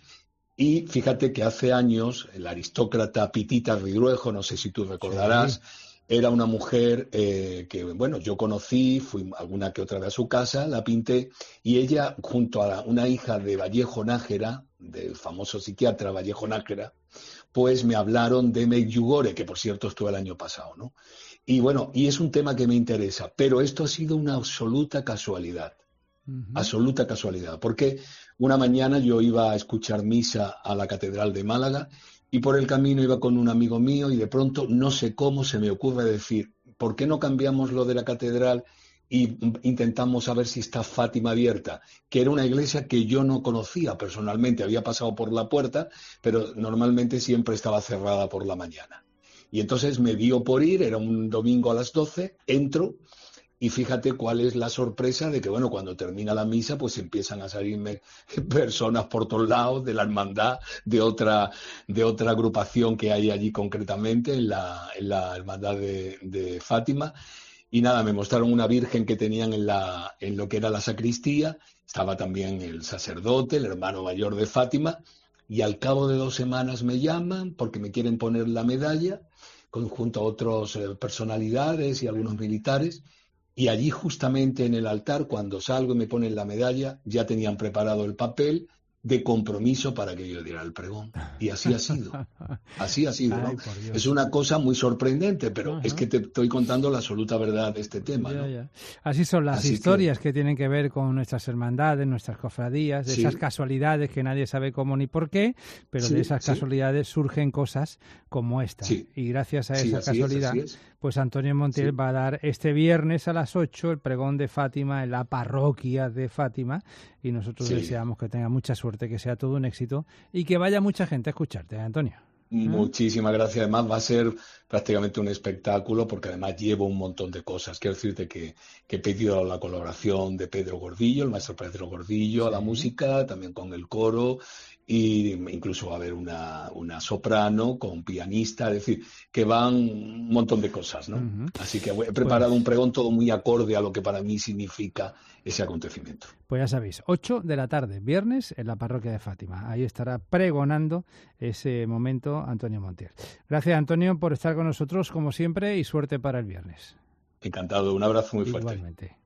Y fíjate que hace años el aristócrata Pitita Ridruejo, no sé si tú recordarás, sí. Era una mujer eh, que, bueno, yo conocí, fui alguna que otra vez a su casa, la pinté, y ella, junto a una hija de Vallejo Nájera, del famoso psiquiatra Vallejo Nájera, pues me hablaron de Medjugorje, que por cierto estuve el año pasado, ¿no? Y bueno, y es un tema que me interesa, pero esto ha sido una absoluta casualidad, uh-huh. absoluta casualidad, porque una mañana yo iba a escuchar misa a la Catedral de Málaga, y por el camino iba con un amigo mío y de pronto, no sé cómo, se me ocurre decir, ¿por qué no cambiamos lo de la catedral y intentamos saber si está Fátima abierta? Que era una iglesia que yo no conocía personalmente, había pasado por la puerta, pero normalmente siempre estaba cerrada por la mañana. Y entonces me dio por ir, era un domingo a las doce, entro, y fíjate cuál es la sorpresa de que, bueno, cuando termina la misa, pues empiezan a salirme personas por todos lados de la hermandad, de otra, de otra agrupación que hay allí concretamente, en la, en la hermandad de, de Fátima. Y nada, me mostraron una virgen que tenían en, la, en lo que era la sacristía, estaba también el sacerdote, el hermano mayor de Fátima, y al cabo de dos semanas me llaman porque me quieren poner la medalla, con, junto a otras eh, personalidades y algunos militares. Y allí justamente en el altar, cuando salgo y me ponen la medalla, ya tenían preparado el papel de compromiso para que yo diera el pregón. Y así ha sido. Así ha sido, ¿no? Ay, es una cosa muy sorprendente, pero Ajá. es que te estoy contando la absoluta verdad de este tema, ya, ¿no? Ya. Así son las así historias que... que tienen que ver con nuestras hermandades, nuestras cofradías, de sí. esas casualidades que nadie sabe cómo ni por qué, pero sí, de esas sí. casualidades surgen cosas como esta. Sí. Y gracias a sí, esa así casualidad, es, así es. Pues Antonio Montiel sí. va a dar este viernes a las ocho el pregón de Fátima en la parroquia de Fátima y nosotros sí. deseamos que tenga mucha suerte, que sea todo un éxito y que vaya mucha gente a escucharte, Antonio. Muchísimas gracias. Además va a ser prácticamente un espectáculo porque además llevo un montón de cosas. Quiero decirte que, que he pedido la colaboración de Pedro Gordillo, el maestro Pedro Gordillo, sí. a la música, también con el coro y incluso va a haber una, una soprano con pianista, es decir, que van un montón de cosas, ¿no? Uh-huh. Así que he preparado pues, un pregón todo muy acorde a lo que para mí significa ese acontecimiento. Pues ya sabéis, ocho de la tarde, viernes, en la parroquia de Fátima. Ahí estará pregonando ese momento Antonio Montiel. Gracias, Antonio, por estar con nosotros, como siempre, y suerte para el viernes. Encantado, un abrazo muy fuerte. Igualmente.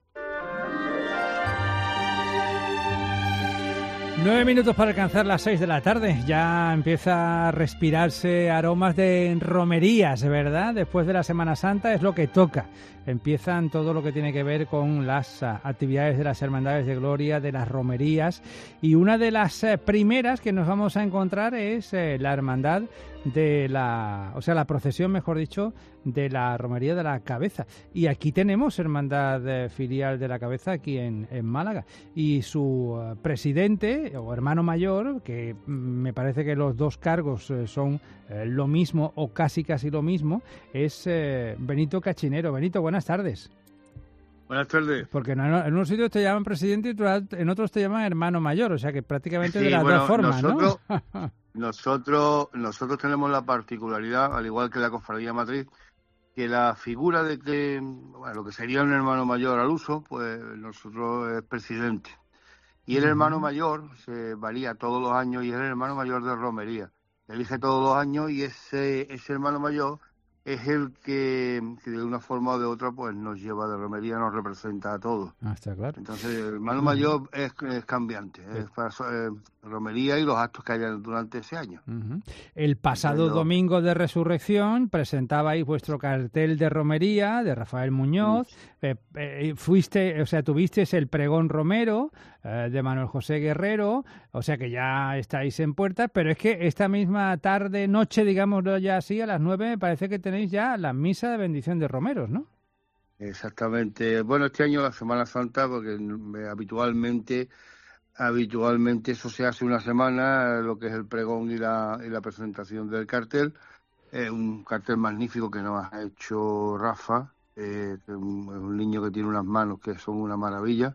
Nueve minutos para alcanzar las seis de la tarde. Ya empieza a respirarse aromas de romerías, ¿verdad? Después de la Semana Santa es lo que toca. Empiezan todo lo que tiene que ver con las uh, actividades de las Hermandades de Gloria, de las romerías. Y una de las uh, primeras que nos vamos a encontrar es uh, la Hermandad de la... O sea, la procesión, mejor dicho, de la Romería de la Cabeza. Y aquí tenemos Hermandad uh, Filial de la Cabeza, aquí en, en Málaga. Y su uh, presidente, o hermano mayor, que mm, me parece que los dos cargos uh, son uh, lo mismo, o casi casi lo mismo, es uh, Benito Cachinero. Benito, buenas tardes. Buenas tardes. Porque en, en unos sitios te llaman presidente y en otros te llaman hermano mayor, o sea que prácticamente sí, de las bueno, dos formas, nosotros, ¿no? nosotros, nosotros tenemos la particularidad, al igual que la Cofradía Matriz, que la figura de que, bueno, lo que sería un hermano mayor al uso, pues nosotros es presidente. Y el uh-huh. hermano mayor se varía todos los años y es el hermano mayor de romería. Se elige todos los años y ese, ese hermano mayor es el que, que de una forma o de otra pues nos lleva de romería, nos representa a todos. Ah, está claro. Entonces el hermano uh-huh. mayor es, es cambiante, sí. es para eh, romería y los actos que hayan durante ese año. Uh-huh. El pasado Pero, domingo de Resurrección presentabais vuestro cartel de romería de Rafael Muñoz, uh-huh. eh, eh, fuiste, o sea, tuvisteis el pregón romero eh, de Manuel José Guerrero, o sea que ya estáis en puertas, pero es que esta misma tarde, noche, digámoslo ya así, a las nueve, me parece que tenéis ya la misa de bendición de romeros, ¿no? Exactamente. Bueno, este año la Semana Santa, porque habitualmente habitualmente eso se hace una semana, lo que es el pregón y la, y la presentación del cartel. Eh, un cartel magnífico que nos ha hecho Rafa, eh, que es un, un niño que tiene unas manos que son una maravilla,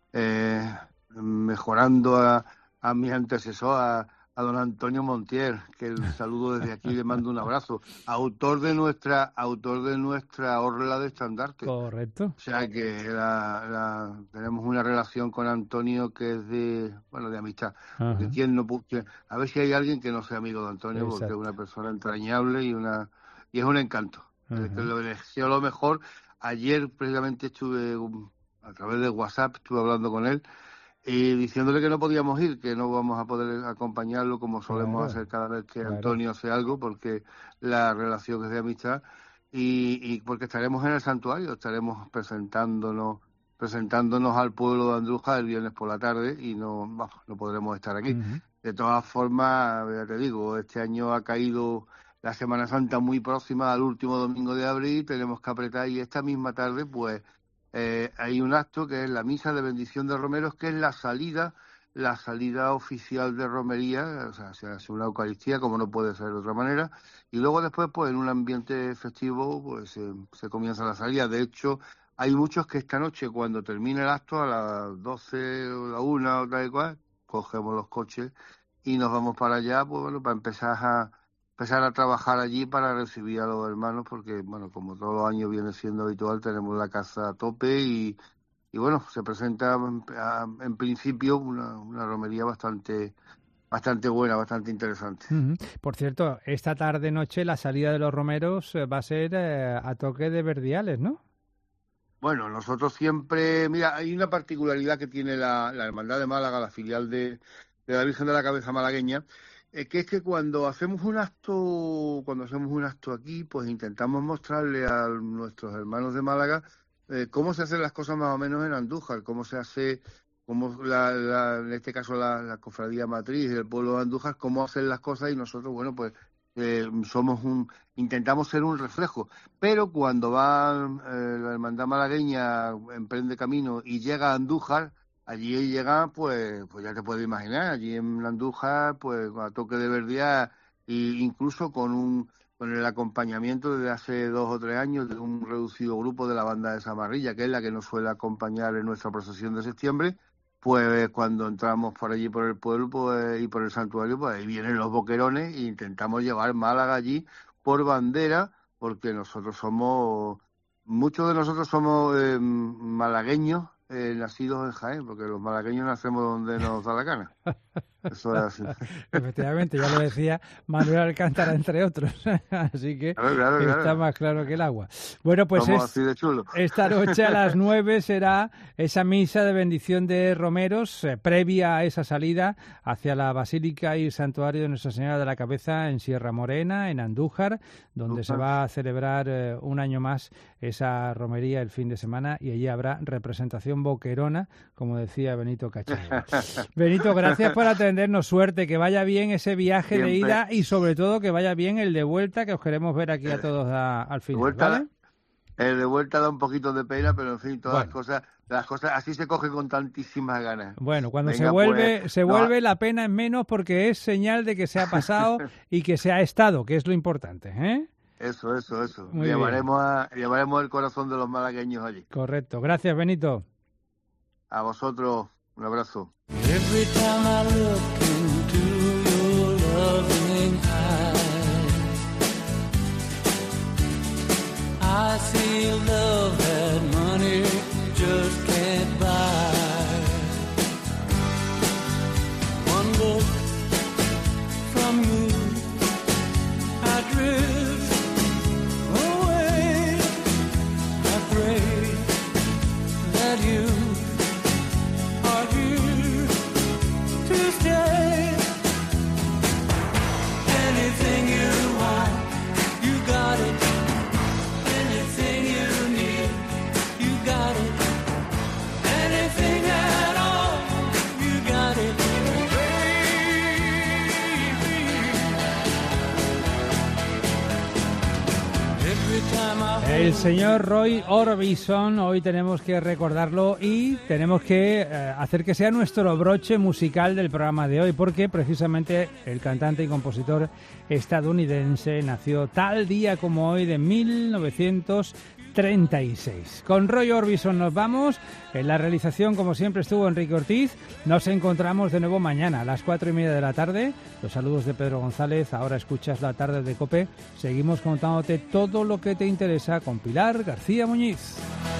eh, mejorando a, a mi antecesor, a a don Antonio Montiel, que el saludo desde aquí, le mando un abrazo, autor de nuestra autor de nuestra orla de estandarte. Correcto. O sea que la, la, tenemos una relación con Antonio que es de, bueno, de amistad. Porque quién no, quién, a ver si hay alguien que no sea amigo de Antonio, exacto, porque es una persona entrañable y una y es un encanto. Uh-huh. Que lo deseo lo mejor. Ayer precisamente estuve, a través de WhatsApp, estuve hablando con él, y diciéndole que no podíamos ir, que no vamos a poder acompañarlo como solemos claro, hacer cada vez que claro. Antonio hace algo, porque la relación es de amistad y, y porque estaremos en el santuario, estaremos presentándonos presentándonos al pueblo de Andújar el viernes por la tarde y no, bueno, no podremos estar aquí. Uh-huh. De todas formas, ya te digo, este año ha caído la Semana Santa muy próxima al último domingo de abril, tenemos que apretar y esta misma tarde pues Eh, hay un acto que es la misa de bendición de romeros, que es la salida la salida oficial de romería, o sea, se hace una Eucaristía como no puede ser de otra manera, y luego después pues en un ambiente festivo pues eh, se comienza la salida. De hecho hay muchos que esta noche cuando termine el acto a las doce o la una o tal y cual, cogemos los coches y nos vamos para allá, pues bueno, para empezar a empezar a trabajar allí para recibir a los hermanos, porque, bueno, como todos los años viene siendo habitual, tenemos la casa a tope y, y bueno, se presenta en, en principio una, una romería bastante bastante buena, bastante interesante. Uh-huh. Por cierto, esta tarde-noche la salida de los romeros va a ser eh, a toque de verdiales, ¿no? Bueno, nosotros siempre... Mira, hay una particularidad que tiene la, la Hermandad de Málaga, la filial de, de la Virgen de la Cabeza malagueña, Eh, que es que cuando hacemos un acto, cuando hacemos un acto aquí, pues intentamos mostrarle a nuestros hermanos de Málaga eh, cómo se hacen las cosas más o menos en Andújar, cómo se hace, cómo la, la, en este caso la, la cofradía matriz del pueblo de Andújar, cómo hacen las cosas, y nosotros, bueno, pues eh, somos un, intentamos ser un reflejo, pero cuando va eh, la hermandad malagueña, emprende camino y llega a Andújar, allí llega, pues, pues ya te puedes imaginar, allí en Andújar, pues a toque de verdad, e incluso con un con el acompañamiento desde hace dos o tres años de un reducido grupo de la banda de Samarrilla, que es la que nos suele acompañar en nuestra procesión de septiembre, pues cuando entramos por allí por el pueblo pues, y por el santuario, pues ahí vienen los boquerones e intentamos llevar Málaga allí por bandera, porque nosotros somos, muchos de nosotros somos eh, malagueños, Eh, nacidos en Jaén, porque los malagueños nacemos donde nos da la gana. Eso es así. Efectivamente, ya lo decía Manuel Alcántara, entre otros. Así que claro, claro, está claro. más claro que el agua. Bueno, pues Somos es, así de chulos. esta noche a las nueve será esa misa de bendición de romeros, eh, previa a esa salida hacia la Basílica y Santuario de Nuestra Señora de la Cabeza en Sierra Morena, en Andújar, donde se va a celebrar eh, un año más esa romería el fin de semana, y allí habrá representación boquerona, como decía Benito Cachillo. Benito, gracias por atendernos, suerte, que vaya bien ese viaje Siempre. de ida y sobre todo que vaya bien el de vuelta, que os queremos ver aquí a todos a, al final, vuelta, ¿vale? El de vuelta da un poquito de pena, pero en fin, todas Bueno. las cosas, las cosas así se coge con tantísimas ganas. Bueno, cuando Venga, se vuelve, pues, se no, vuelve la pena es menos porque es señal de que se ha pasado y que se ha estado, que es lo importante, ¿eh? Eso, eso, eso. Muy bien. Llevaremos, a, llevaremos el corazón de los malagueños allí. Correcto. Gracias, Benito. A vosotros, un abrazo. Every time I look into your loving eyes, I see love that money just can't buy. One look from you, I drift away. I pray that you are here to stay. Anything you want, you got it. Anything you need, you got it. Anything at all, you got it. Baby. Every time I El señor Roy Orbison, hoy tenemos que recordarlo y tenemos que eh, hacer que sea nuestro broche musical del programa de hoy, porque precisamente el cantante y compositor estadounidense nació tal día como hoy de mil novecientos treinta y seis. Con Roy Orbison nos vamos. En la realización, como siempre, estuvo Enrique Ortiz. Nos encontramos de nuevo mañana a las cuatro y media de la tarde. Los saludos de Pedro González. Ahora escuchas La Tarde de COPE. Seguimos contándote todo lo que te interesa con Pilar García Muñiz.